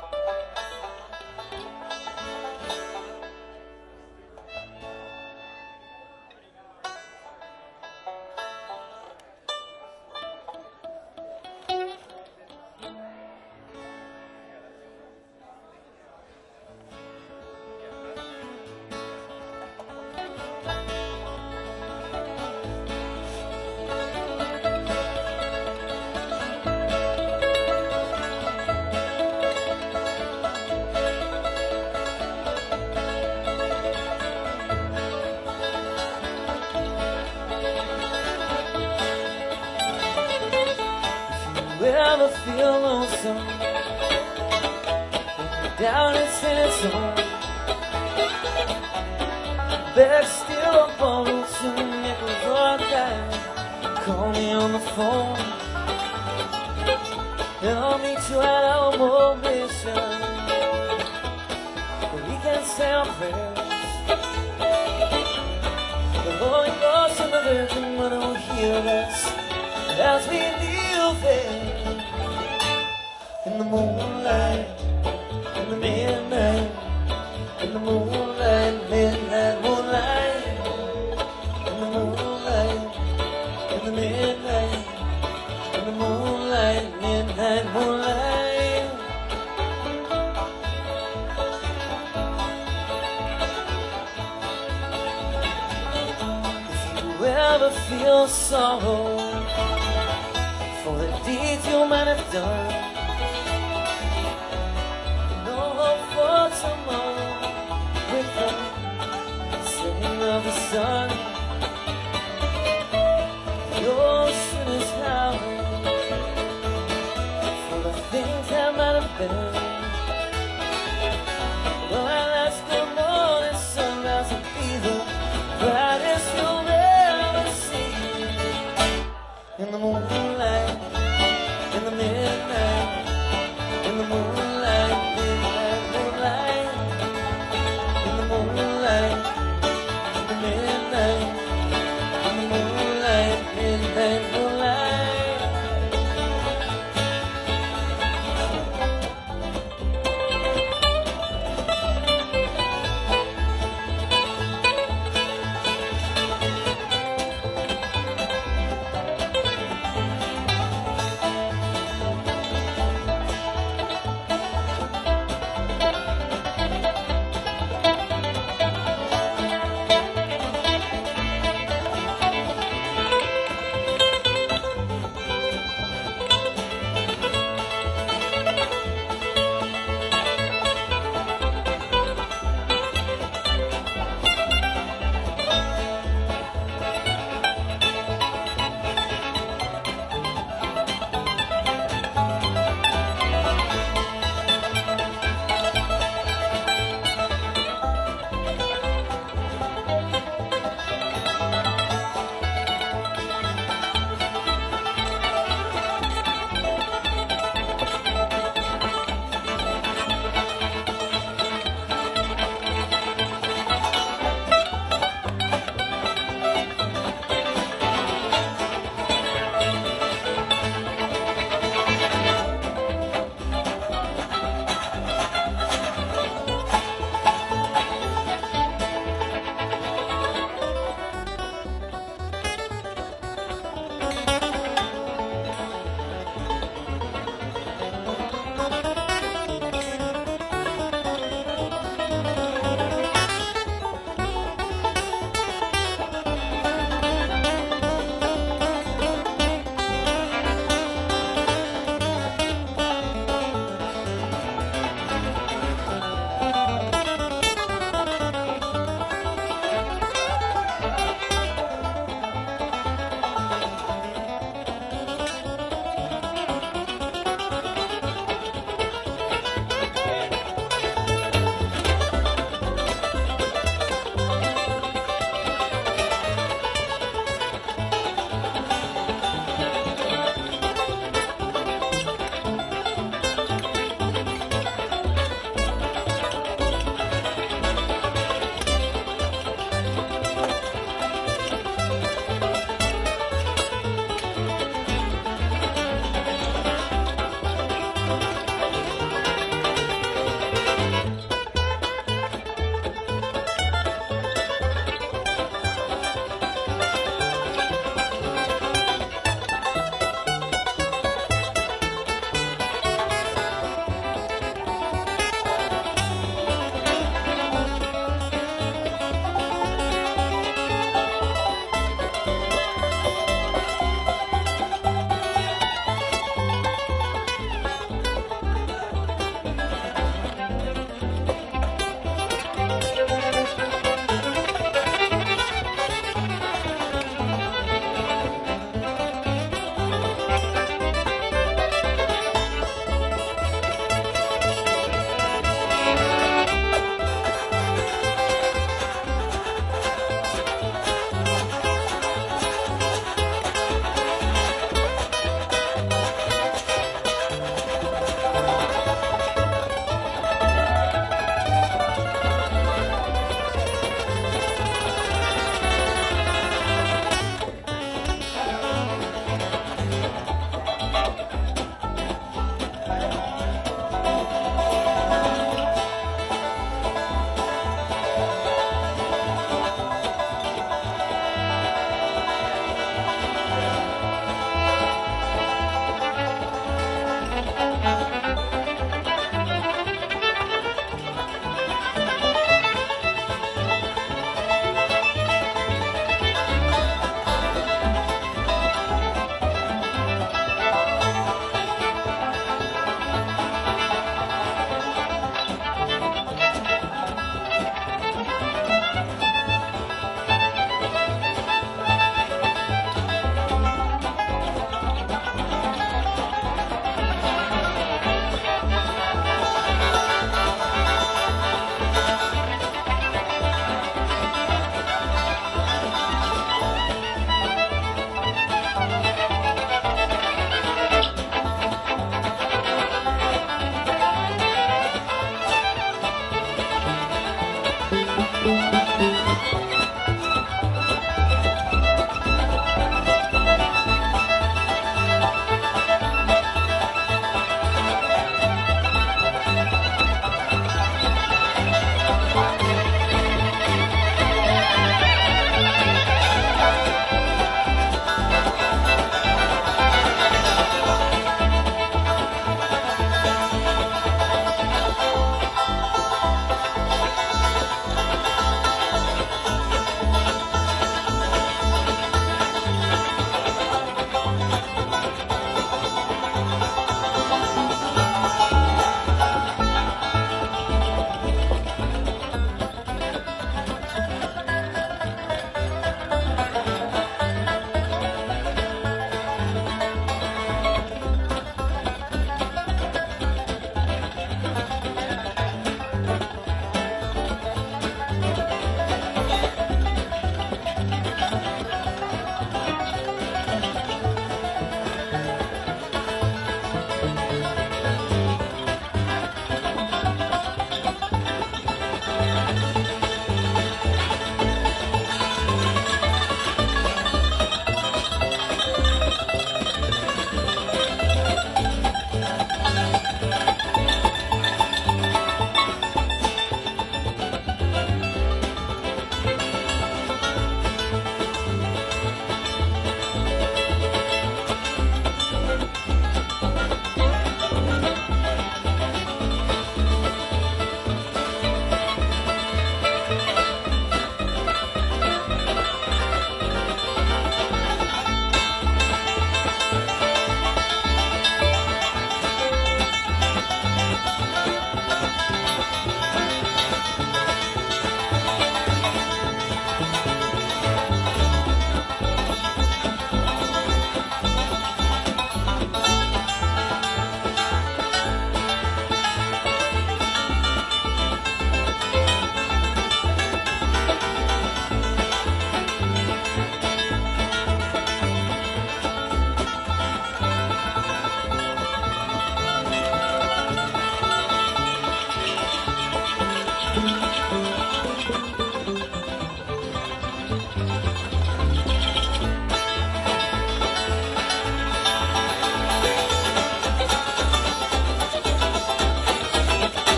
Speaker 5: Ever feel lonesome when you're down and sitting home? There's still a bottle to nickels or dime. Call me on the phone and I'll meet you at Elmo Mission. We can say our prayers. The Holy Ghost and the Virgin Mother will hear us as we kneel there. In the moonlight, in the midnight, in the moonlight, midnight, moonlight, in the moonlight, in the midnight, in the moonlight, midnight, moonlight. If you ever feel sorrow for the deeds you might have done, for tomorrow, with the setting of the sun, the ocean is howling for the things that might have been. But I'll ask the morning sunrise to be the brightest you'll ever see. In the moonlight, in the midnight, in the moonlight, midnight, moonlight, in the moonlight, in the midnight.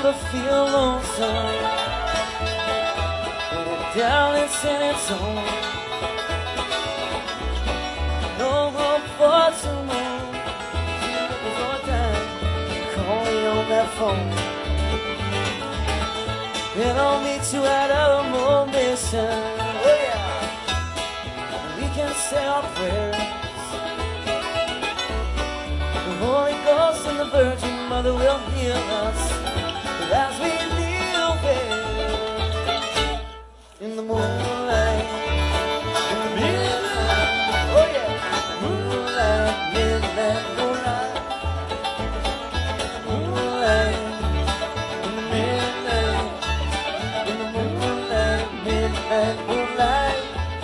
Speaker 5: ever feel lonesome, when you're down in San Antonio, no hope for tomorrow, there's no time, call me on that phone, and I'll meet you at a mission. Oh yeah, we can say our prayers. The Holy Ghost and the Virgin Mother will heal us as we kneel there in the moonlight, in the midnight. Oh yeah, moonlight, midnight, moonlight, moonlight, in the midnight, in the moonlight, midnight, moonlight.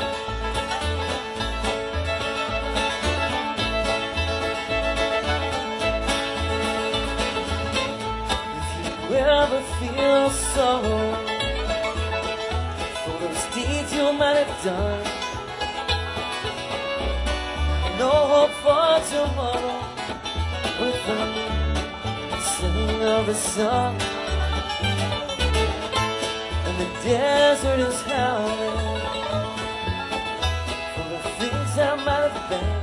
Speaker 5: Ever feel sorrow for those deeds you might have done? No hope for tomorrow with the setting of the sun, and the desert is howling for the things that might have been.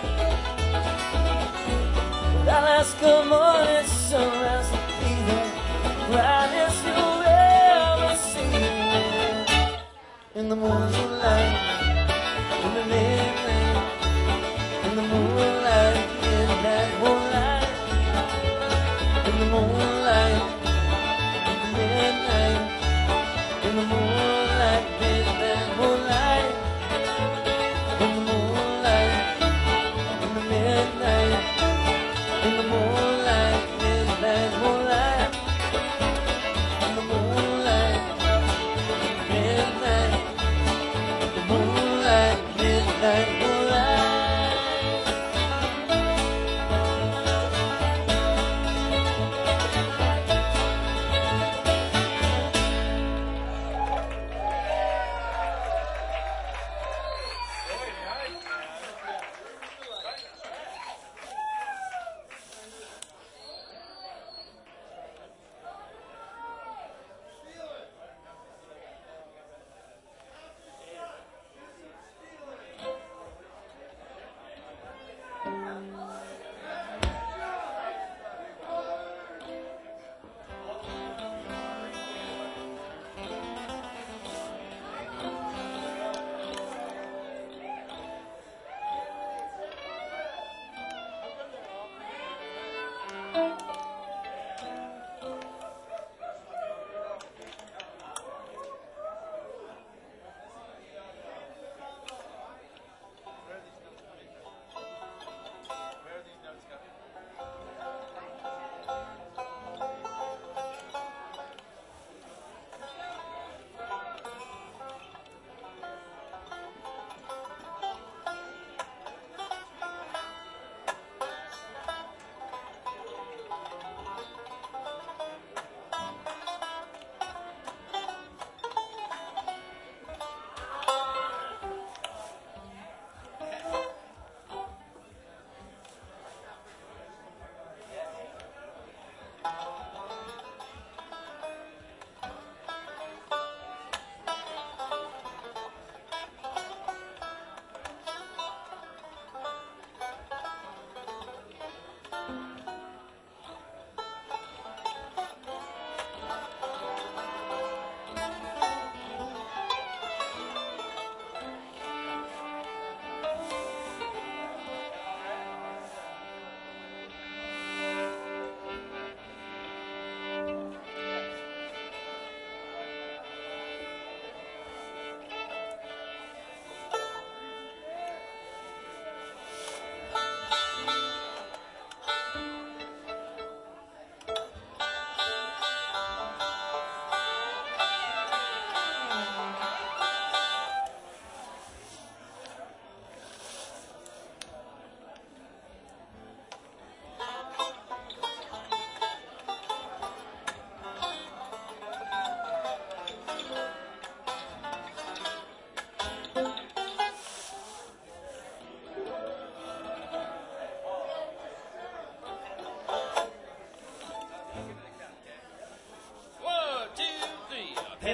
Speaker 5: But I'll ask a morning sunrise to be there, brightest you'll ever see, in the moonlight, in the midnight, in the moonlight, midnight moonlight, in the moonlight, in the midnight, in the moonlight, midnight moonlight, in the moonlight, in the midnight, in the moonlight, midnight moonlight. Midnight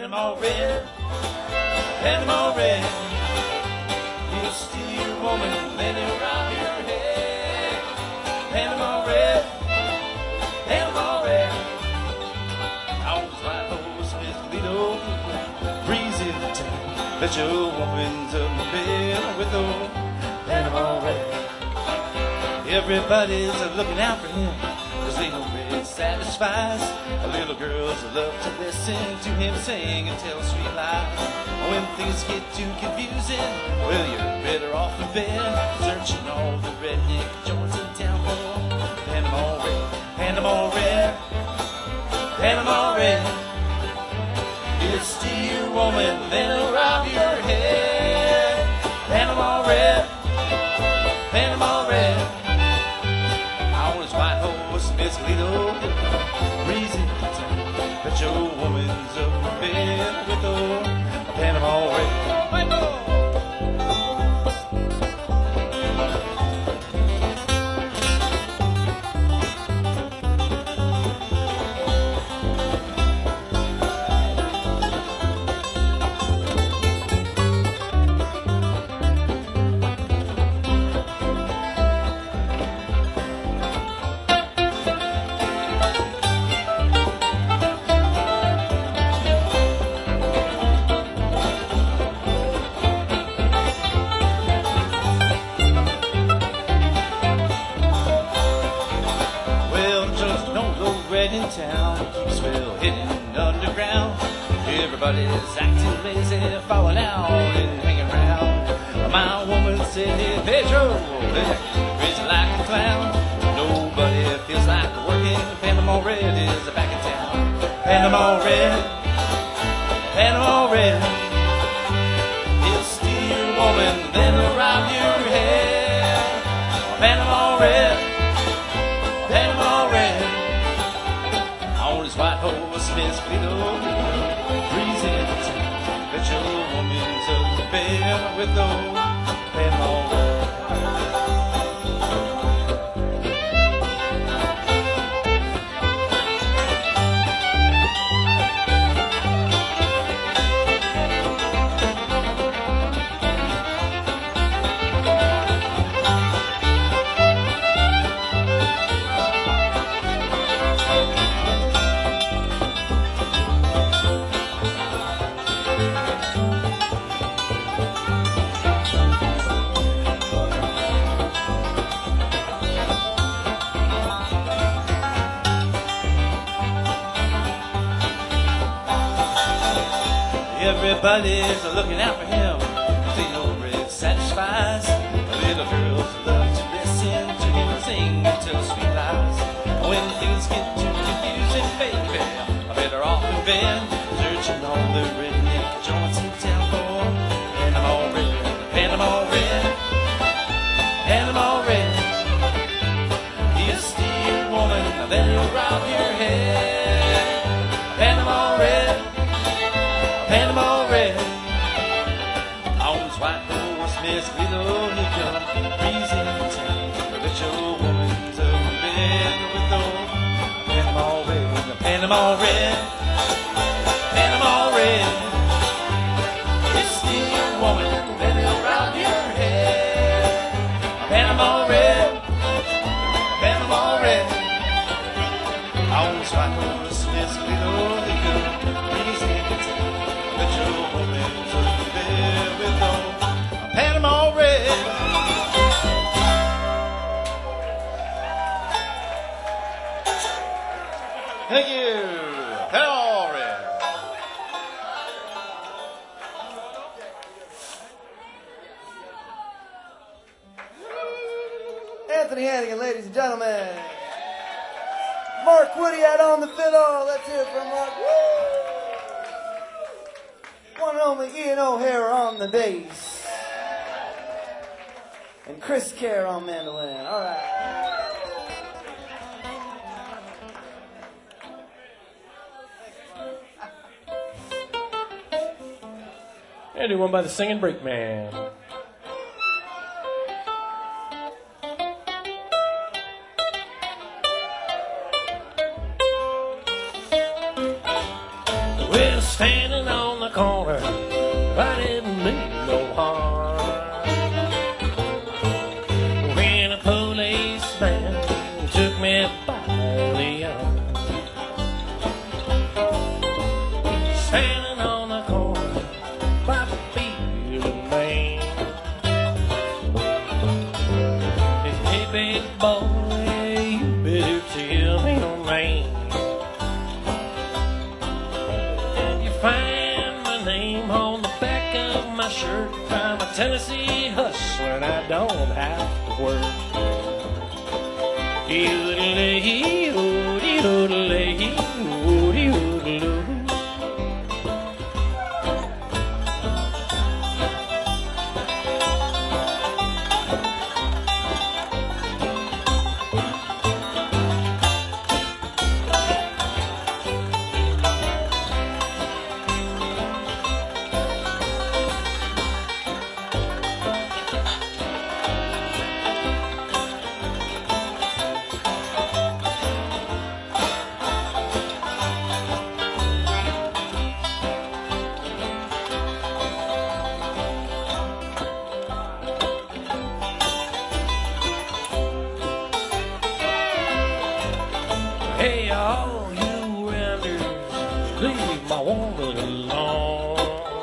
Speaker 6: Panama red, Panama red. You steal your woman, let her rob your head. Panama red, Panama red. I was right horse, Miss Lido, breezy in the town. Bet your woman's up the bed with old Panama red. Everybody's looking out for him, cause Little Red satisfies. Little girls love to listen to him sing and tell sweet lies. When things get too confusing, well, you're better off in bed, searching all the redneck joints in town for Panama red, Panama red, Panama red. You steal your woman, then he'll rob your head. Panama red, Panama red. White horse, Miss Lido, breezy town. Bet your woman's up in bed with old Panama red. White horse. In town, keeps well hidden underground. Everybody's acting lazy, falling out and hanging around. My woman said, hey, Pedro, crazy like a clown. Nobody feels like working. Panama red is back in town. Panama red, Panama red. He'll steal your woman, then he'll rob your head. Panama red, Panama red. On his white horse, Miss Lido, breezy in the town. Bet your woman's up the bed with old Panama red. Everybody's looking out for him. Little Red satisfies. Little girls love to listen to him sing and tell sweet lies. When things get too confusing, baby, I'm better off in bed, searching all the redneck joints in town for Panama red, Panama red, Panama red. He'll steal your woman, then he'll rob your head. Panama red, Panama red. On his white horse, Miss Lido, he come breezy in the town. Bet your woman's up in bed with old Panama red, Panama red, Panama red. You steal your woman, then he'll rob your head. Panama red, Panama red. On his white horse, Miss Lido, he come breezy in the town. Bet your woman's up in bed with old Panama red. Thank you, Panama red.
Speaker 5: Anthony Hannigan, ladies and gentlemen. Mark Woody out on the fiddle. Let's hear it from Mark. Woo! One and only Ian O'Hara on the bass. And Chris Kerr on mandolin. All right.
Speaker 8: And do one by the Singing Brakeman.
Speaker 4: Well, standing on the corner, I didn't mean no harm. When a policeman took me by the arm, standing on the corner by the field of man. Hey, big boy, you better tell me your name. And you find my name on the back of my shirt. I'm a Tennessee hustler and I don't have to work. Yodelay, yodelay, yodelay, yodelay. Hey, all you rounders, leave my woman alone.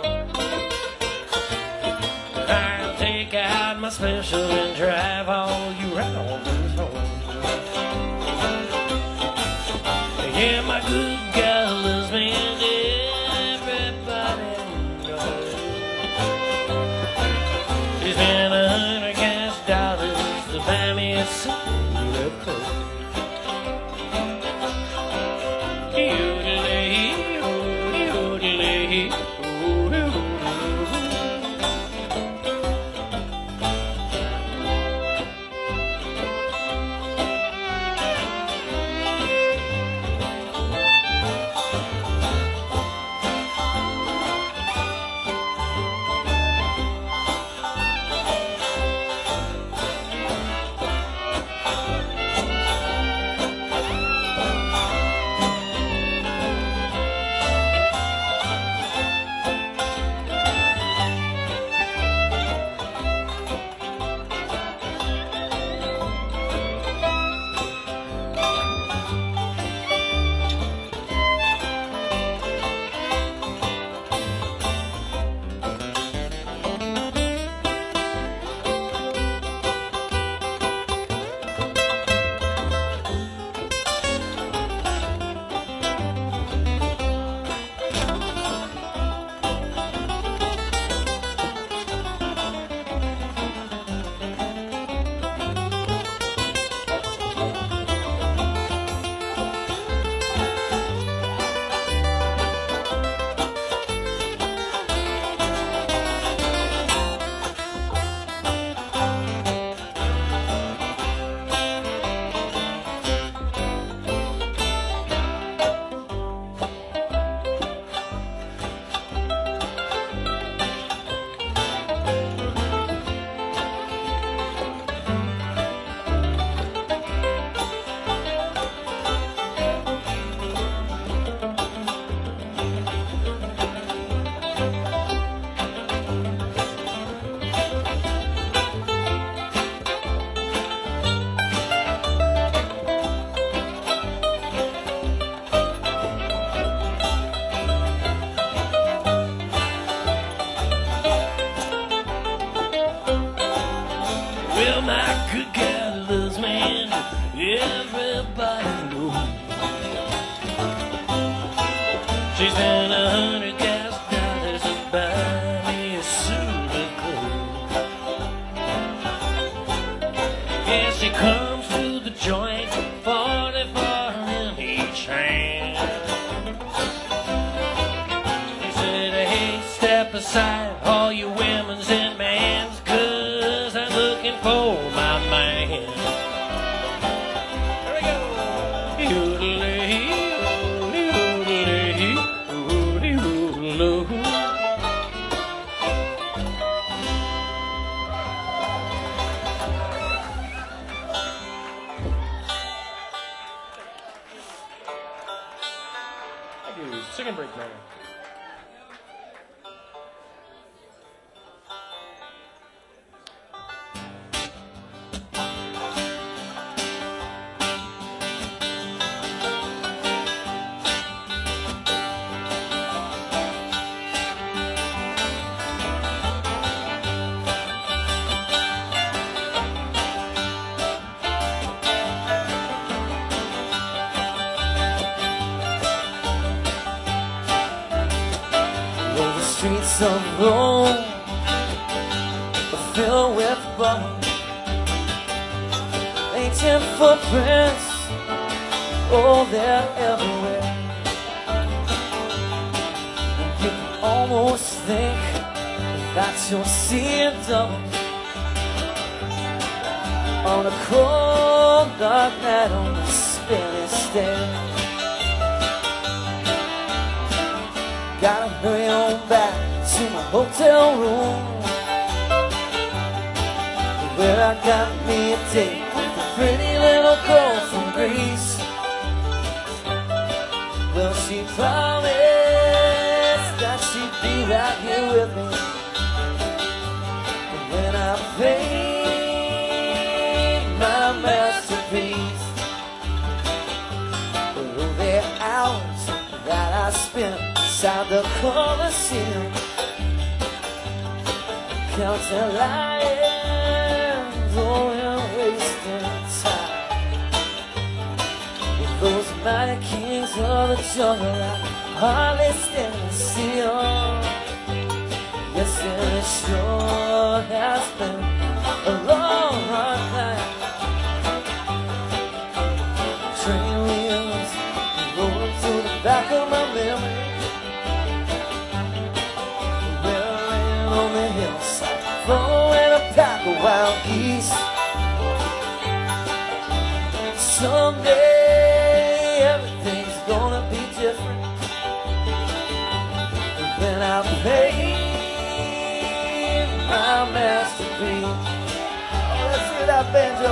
Speaker 4: I'll take out my special and drive all you rounders home. Yeah, my good gal is me and everybody knows. She spent a hundred gas dollars to buy me a suit of clothes. Well, my good gal loves me and everybody knows. She's spent a hundred gas dollars to buy me a suit of clothes. Yeah, she comes to the joint, forty-four in each hand. She said, hey, step aside, all you women's and men's, 'cause I'm looking for my man. Here we go. Yodelay, yodelay, yodelay, yodelay. Thank you. Second break, man.
Speaker 5: of room filled with bone. Ancient footprints, oh, they're everywhere. You can almost think that you'll see them on a cold, dark night on the spinning stair. Gotta hurry on back to my hotel room, where I got me a date with a pretty little girl from Greece. Well, she promised that she'd be right here with me. And when I paint my masterpiece, oh, the hours that I spent inside the Colosseum, counting lions, oh, and wasting time with those mighty kings of the jungle I hardly stand to see them. Yes, and it sure has been a long, hard night. Train wheels rolling through the back of my memory, on the hillside, following a pack of wild geese. Someday everything's gonna be different when I paint my masterpiece. Oh, let's hear that banjo.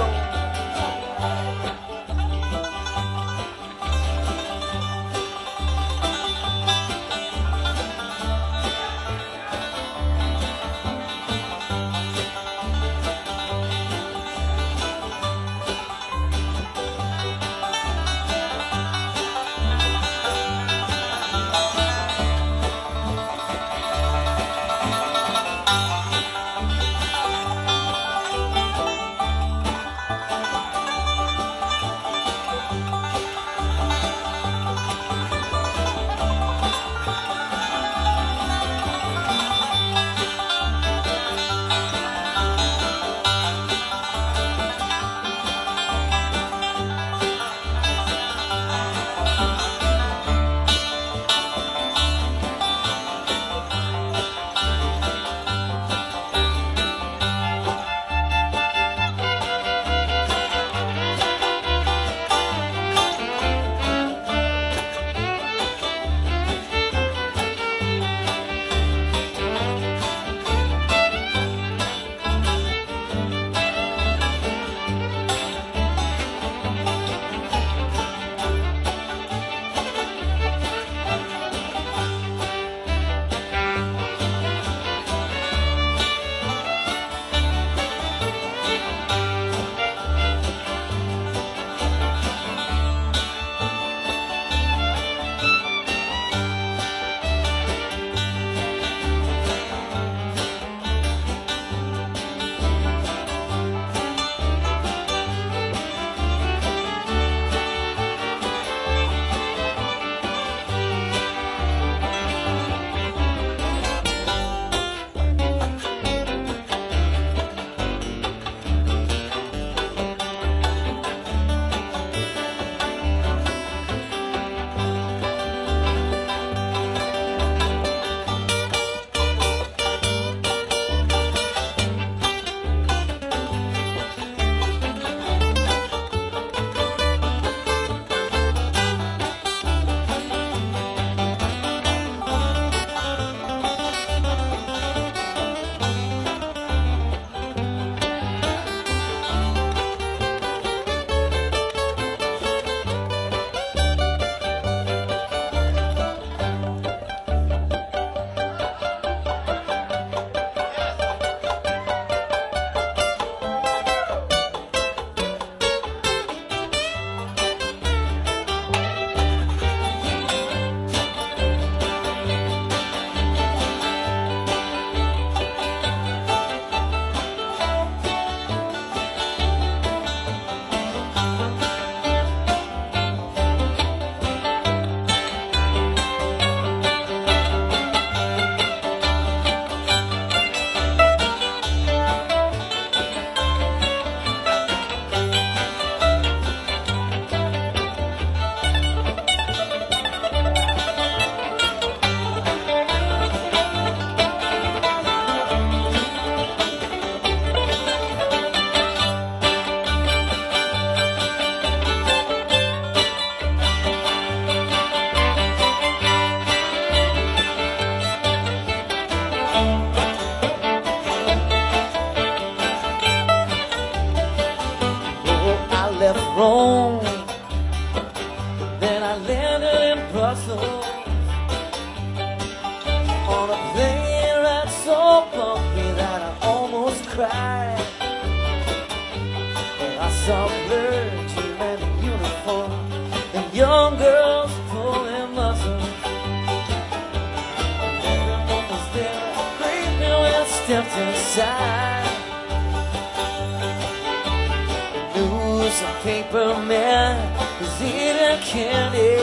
Speaker 5: paper man was eating candy.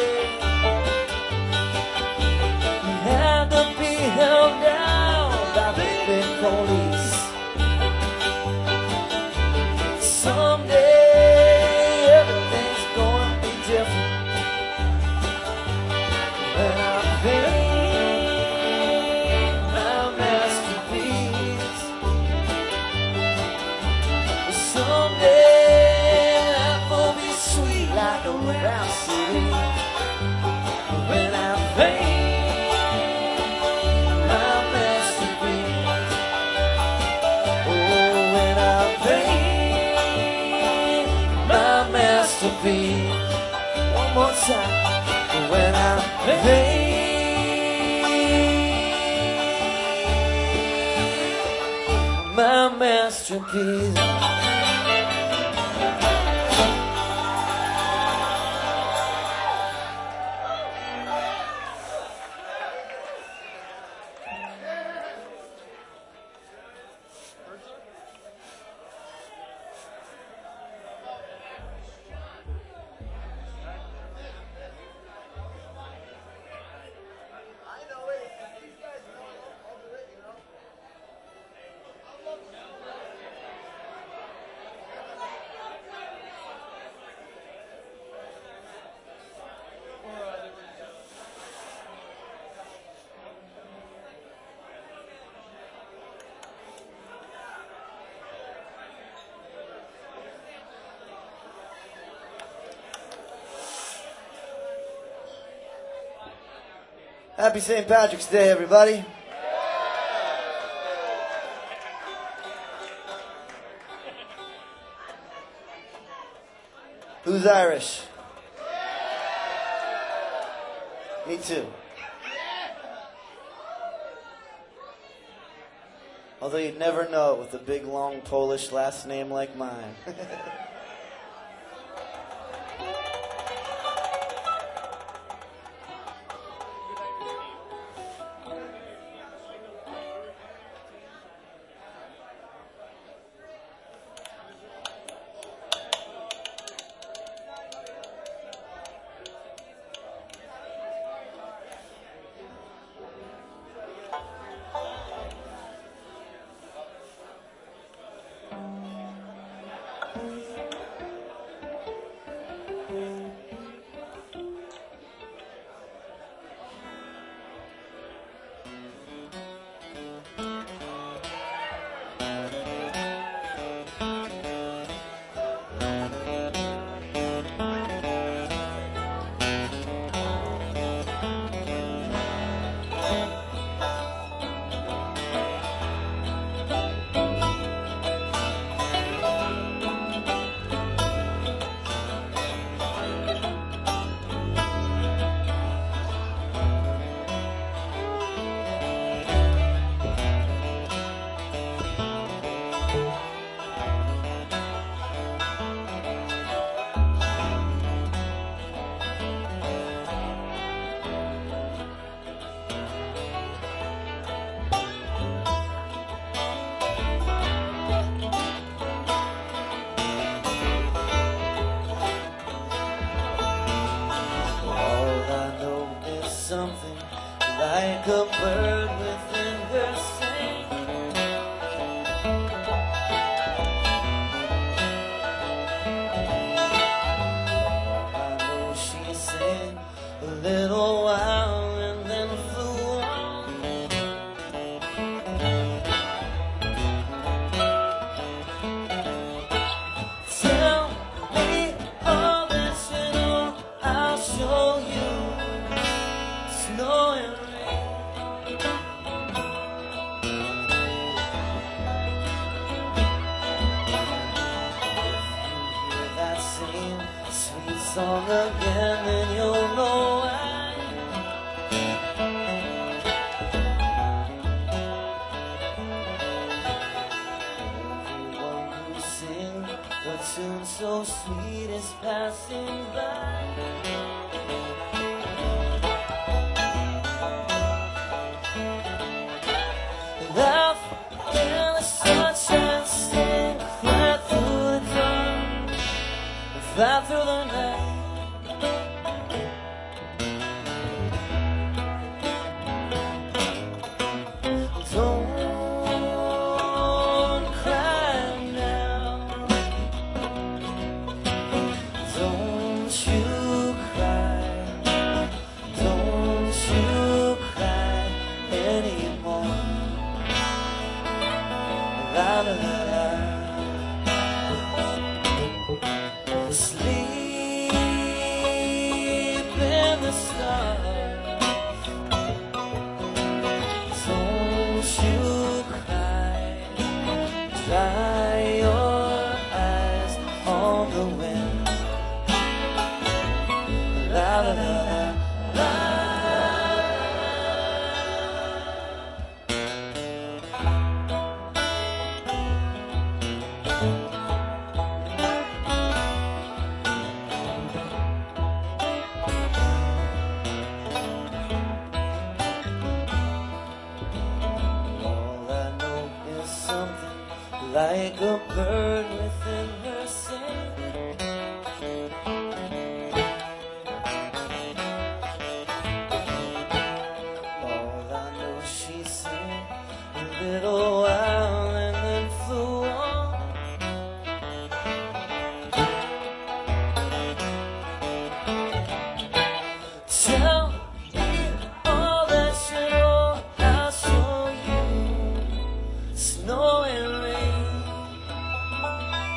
Speaker 5: He had to be held down by the big police. Someday everything's going to be different when I paint my masterpiece. Someday life will be sweet like a rhapsody when I paint my masterpiece. Oh, when I paint my masterpiece. One more time. When I paint my masterpiece. Happy Saint Patrick's Day, everybody. Who's Irish? Me too. Although you'd never know it with a big, long Polish last name like mine. Something like a bird within her sing. I know she sang a little while and then flew on. Tell me all this and all, I'll show you. Snow and rain. If you hear that same sweet song again, then you'll know why. Everyone who sings a tune so sweet is passing by. Laugh in the sunshine, sing right through the dark. fly through the night. Don't cry now. Don't you cry. Don't you cry anymore. La la la la. Sleep in the stars. Don't you cry. Dry your eyes on the wind. La la la la. All I know is something like a bird within her sing. All I know, she sang a little while and then flew on. Tell me all that you know, I'll show you snow and rain.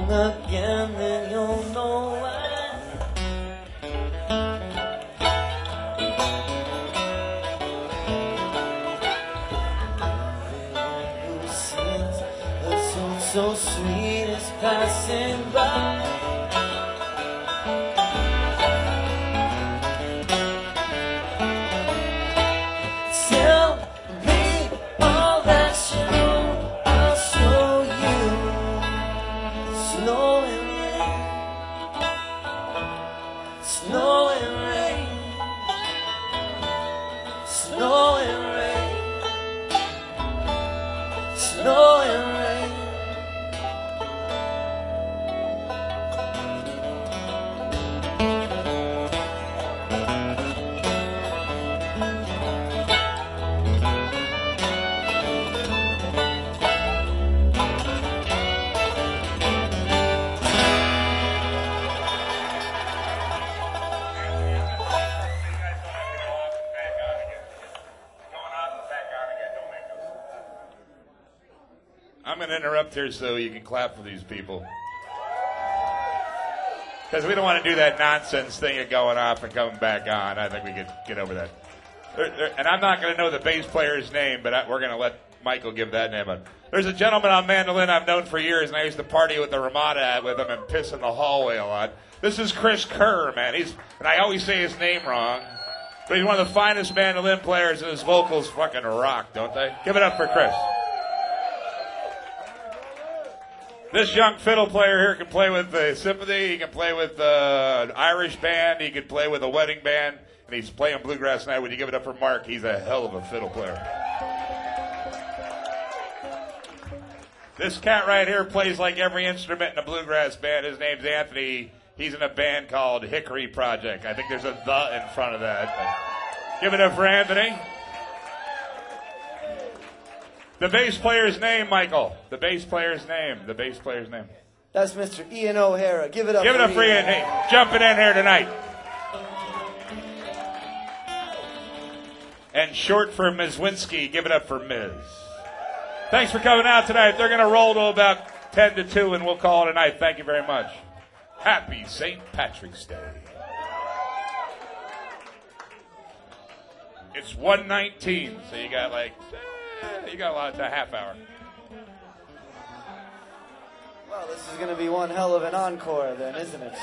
Speaker 5: wrong again, then you'll know why. Everyone who sings a tune so sweet is passing by. Tell me all that you know, I'll show you. Snow and rain, snow and rain, snow and rain, snow and rain.
Speaker 1: I'm going to interrupt here so you can clap for these people. Because we don't want to do that nonsense thing of going off and coming back on. I think we could get over that. There, there, and I'm not going to know the bass player's name, but I, we're going to let Michael give that name. But there's a gentleman on mandolin I've known for years, and I used to party with the Ramada with him and piss in the hallway a lot. This is Chris Kerr, man. He's, and I always say his name wrong, but he's one of the finest mandolin players, and his vocals fucking rock, don't they? Give it up for Chris. This young fiddle player here can play with the symphony, he can play with uh, an Irish band, he can play with a wedding band, and he's playing bluegrass tonight. Would you give it up for Mark? He's a hell of a fiddle player. This cat right here plays like every instrument in a bluegrass band. His name's Anthony. He's in a band called Hickory Project. I think there's a "the" in front of that. Give it up for Anthony. The bass player's name, Michael. The bass player's name. The bass player's name.
Speaker 5: That's Mister Ian O'Hara. Give it up.
Speaker 1: Give it
Speaker 5: for
Speaker 1: up for Ian. Hey, jumping in here tonight. And short for Mizwinski. Give it up for Miz. Thanks for coming out tonight. They're going to roll to about ten to two, and we'll call it a night. Thank you very much. Happy Saint Patrick's Day. It's one nineteen, so you got like... You got a lot of a half hour.
Speaker 5: Well, this is going to be one hell of an encore then, isn't it?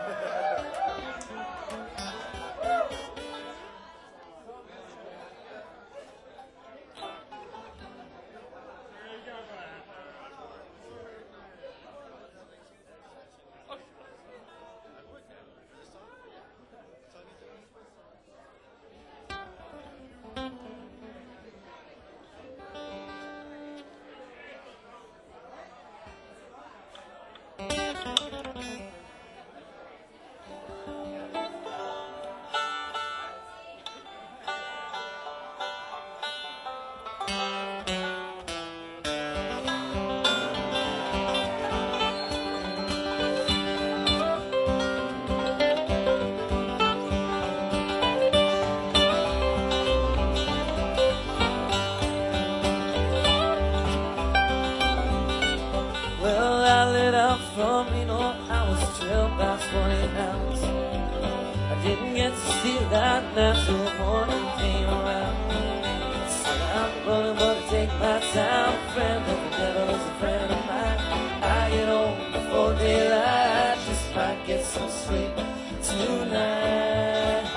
Speaker 5: From you know I was trailed by twenty pounds. I didn't get to see that natural morning came around. Said I'm running but to take my time. Friend of the devil is a friend of mine. I get home before daylight, just might get some sleep tonight.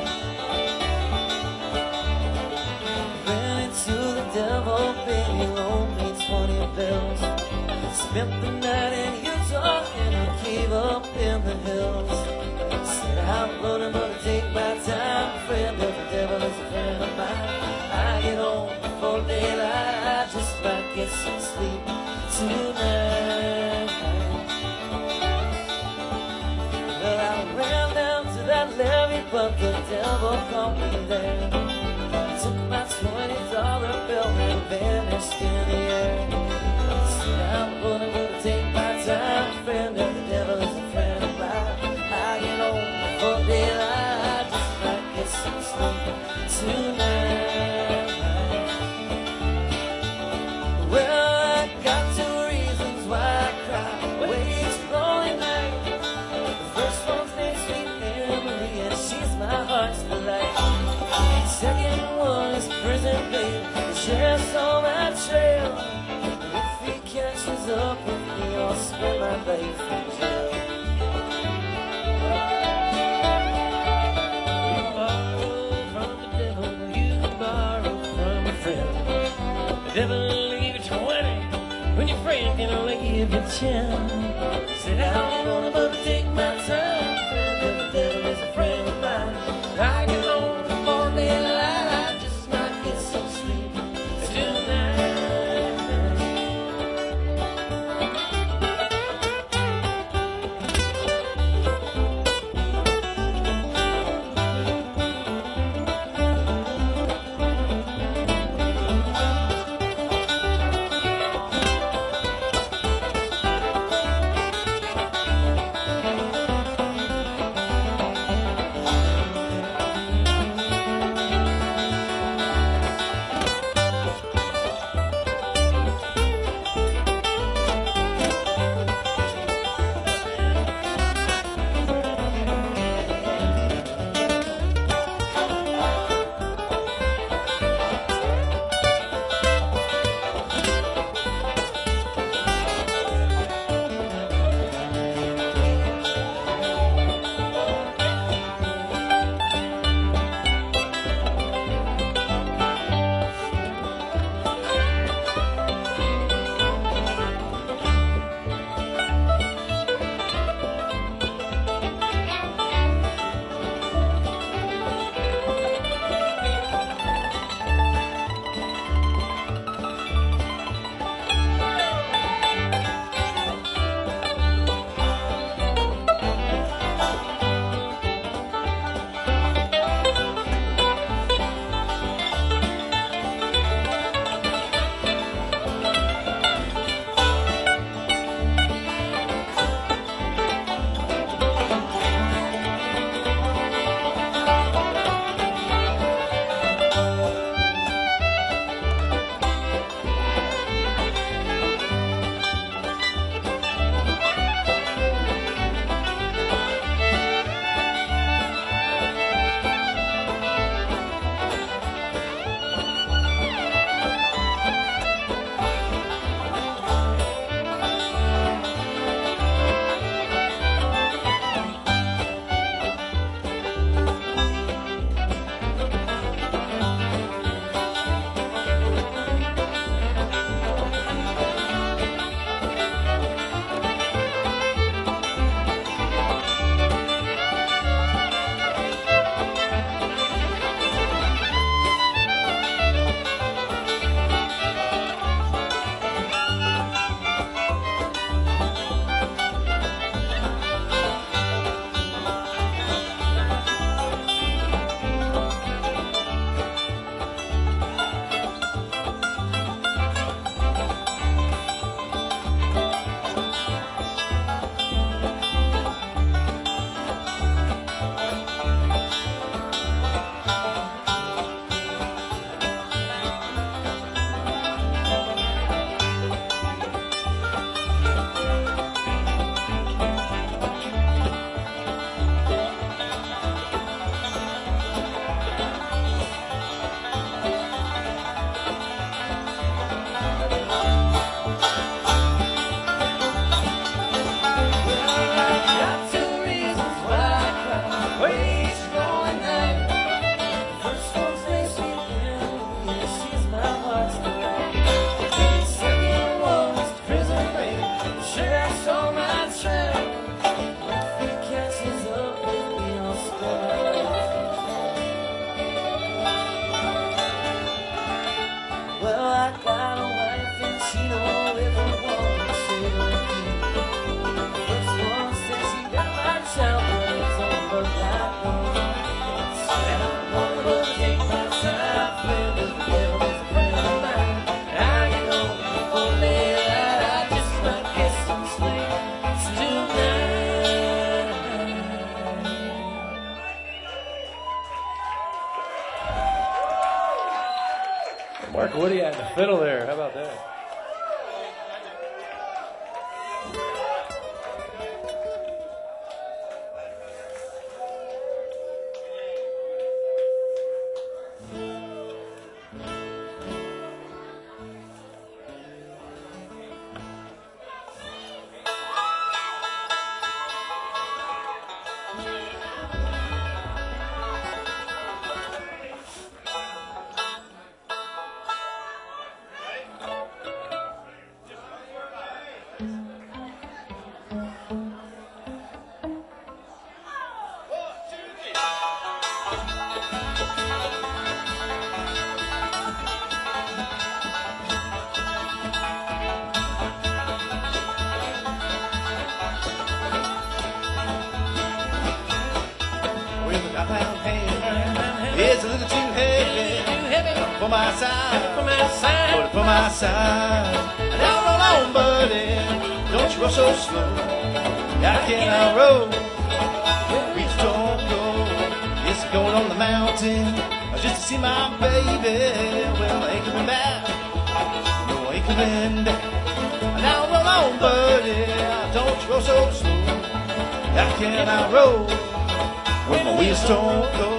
Speaker 5: Ran into the devil, baby, loaned me twenty bills. Spent the night in Utah in a cave up in the hills. Said I'm running but to take my time. Friend of the devil is a friend of mine. I get home before daylight, I just might get some sleep tonight. Well, I ran down to that levee, but the devil caught me there. Took my twenty dollar bill and vanished in the air. I'm gonna go take my time. Friend of the devil is a friend of mine. I get home before daylight, just might get some sleep tonight. Well, I got two reasons why I cry way too spend my life in jail.
Speaker 4: You borrow from the devil, you borrow from a friend. The devil gave you twenty when your friend can only give you ten. Said I'm gonna but take my time. The devil is a friend of mine. I get home before daylight, I just might get some sleep tonight.
Speaker 8: Mark Woody at the fiddle there. How about that?
Speaker 6: five pound hammer. It's a little too heavy, too heavy for my size, for my size, put it for my size. Now roll on, buddy, don't you roll so slow. How can I roll? Reach don't go. It's going on the mountain just to see my baby. Well, I ain't coming back. No, I ain't coming back. Now roll on, buddy, don't you roll so slow. How can I roll when my wheels don't go?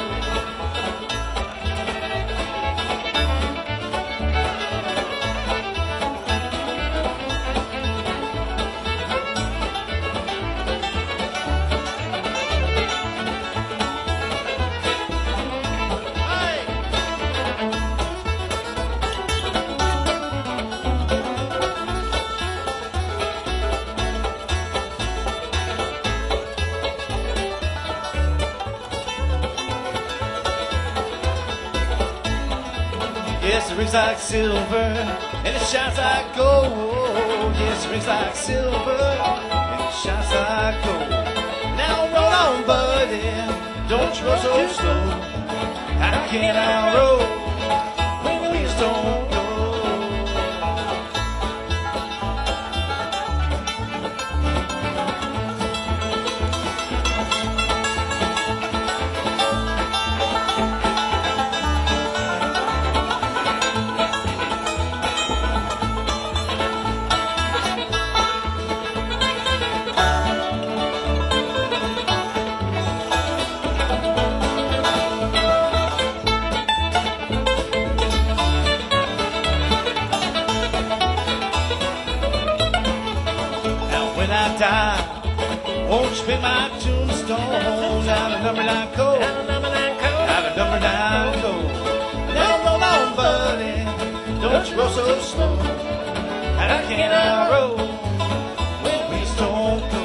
Speaker 6: Yes, it rings like silver, and it shines like gold. Yes, it rings like silver, and it shines like gold. Now roll on, buddy, don't you roll so slow. How can I roll when the wheels don't go? Won't you pick my tombstone out of number nine code? Out of number nine code. Now roll on, buddy, don't you roll so slow. How can I roll when we don't go?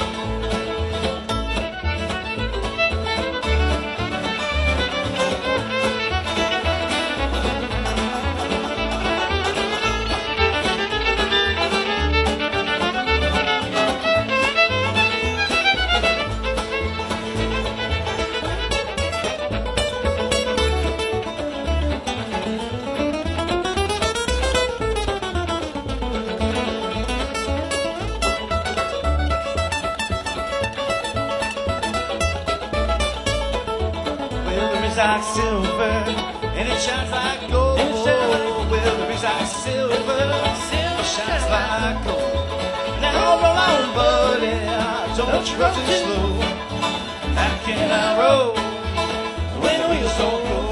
Speaker 6: Like silver, and it shines like gold. Well, the rings like silver, silver shines like gold. Now roll on, buddy, don't you roll too slow. How can I roll when the wheels don't go?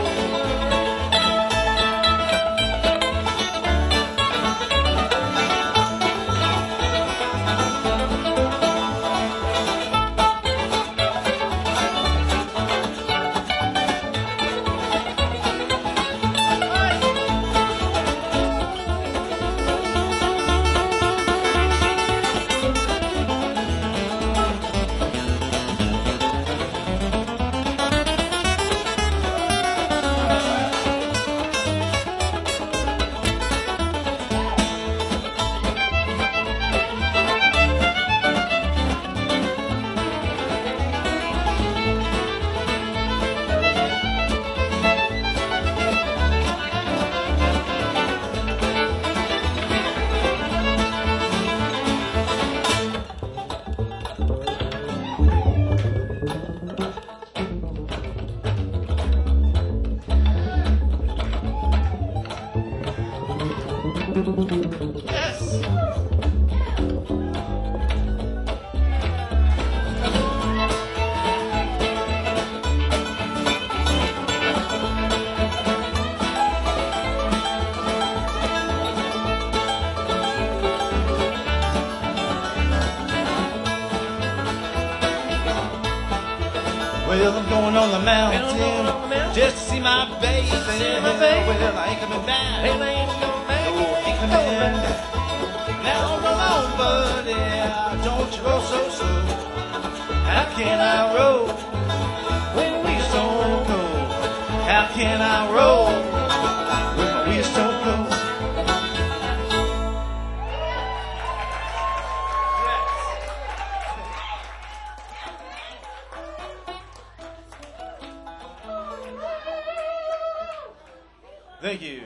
Speaker 6: Well, I'm going on the mountain just to see my baby. Well, I ain't coming back. No, I ain't coming back. Now roll on, buddy, don't you roll so slow. How can I roll when we don't go? How can I roll when we don't go? Thank you.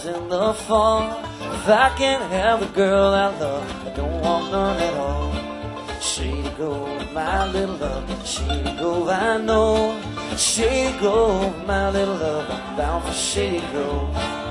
Speaker 5: apples in the fall. If I can't have the girl I love, I don't want none at all. Shady Grove, my little love, Shady Grove, I know. Shady Grove, my little love, I'm bound for Shady Grove.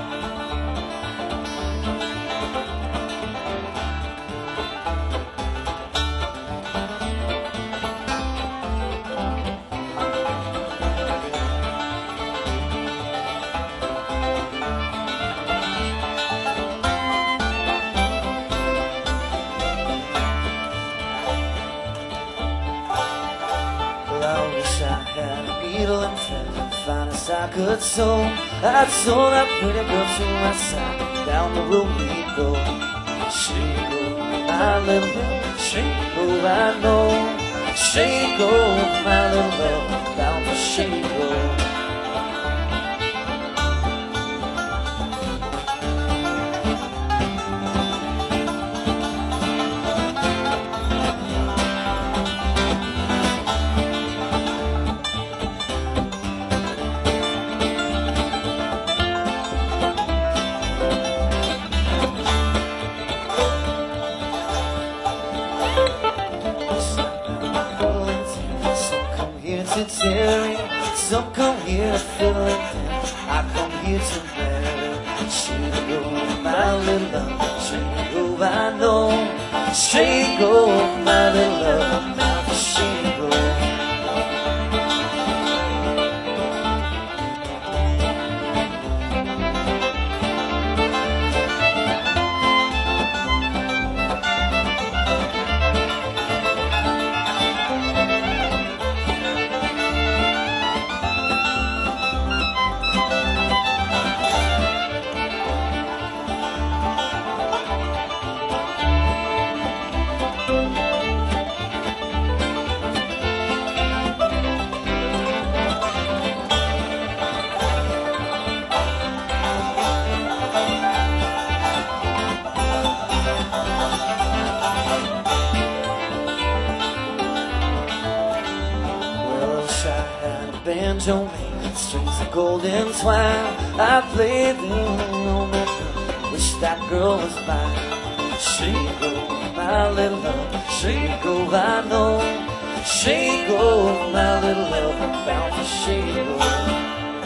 Speaker 5: Finest I could sew, I'd sew that pretty girl to my side. Down the road we go. Shady Grove, my little love, Shady Grove, I know. Shady Grove, my little love, down for Shady Grove. Some come here to fill it in, I come here to marry. Shady Grove, my little love, Shady Grove, I know. Shady Grove, my little love, I'm out for Shady Grove. Banjo man, strings of golden twine. I played them on that girl, wish that girl was mine. Shady Grove, my little love, Shady Grove, I know. Shady Grove, my little love, I'm bound for Shady Grove.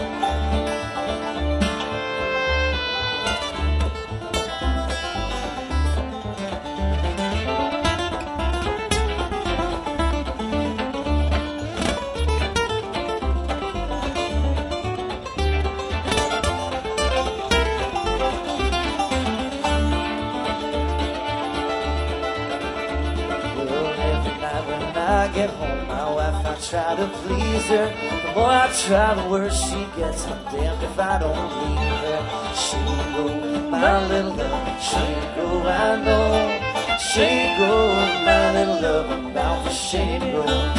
Speaker 5: I get home, my wife, I try to please her. The more I try, the worse she gets. I'm damned if I don't leave her. Shady Grove, my little love, Shady Grove, I know. Shady Grove, my little love, I'm bound for Shady Grove.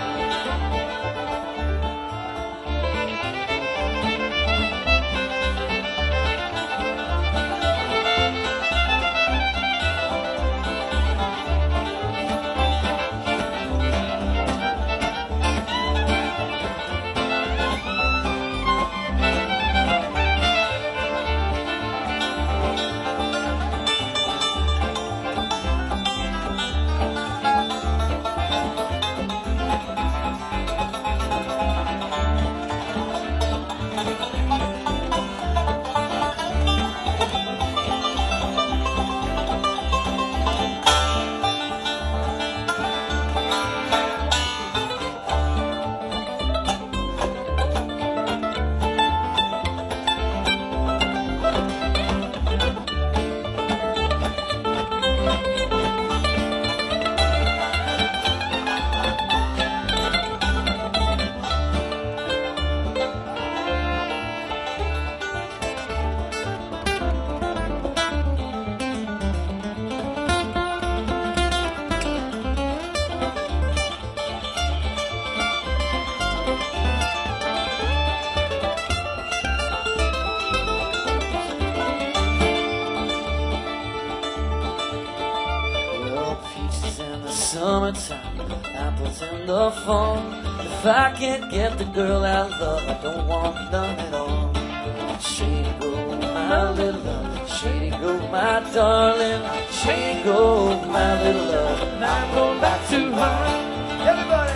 Speaker 5: Summertime, apples in the fall. If I can't get the girl I love, I don't want none at all. Shango, my little love. Shango, my darling. Shango, my little love. And I'm going back to her. Everybody.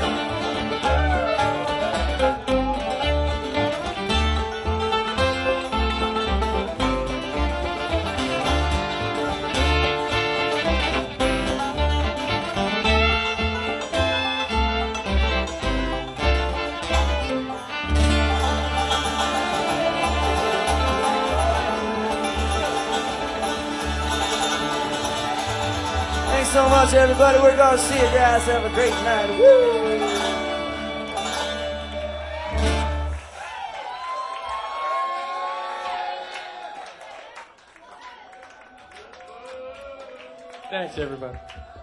Speaker 5: Thanks so much, everybody. We're going to see you guys. Have a great night. Woo!
Speaker 8: Thanks, everybody.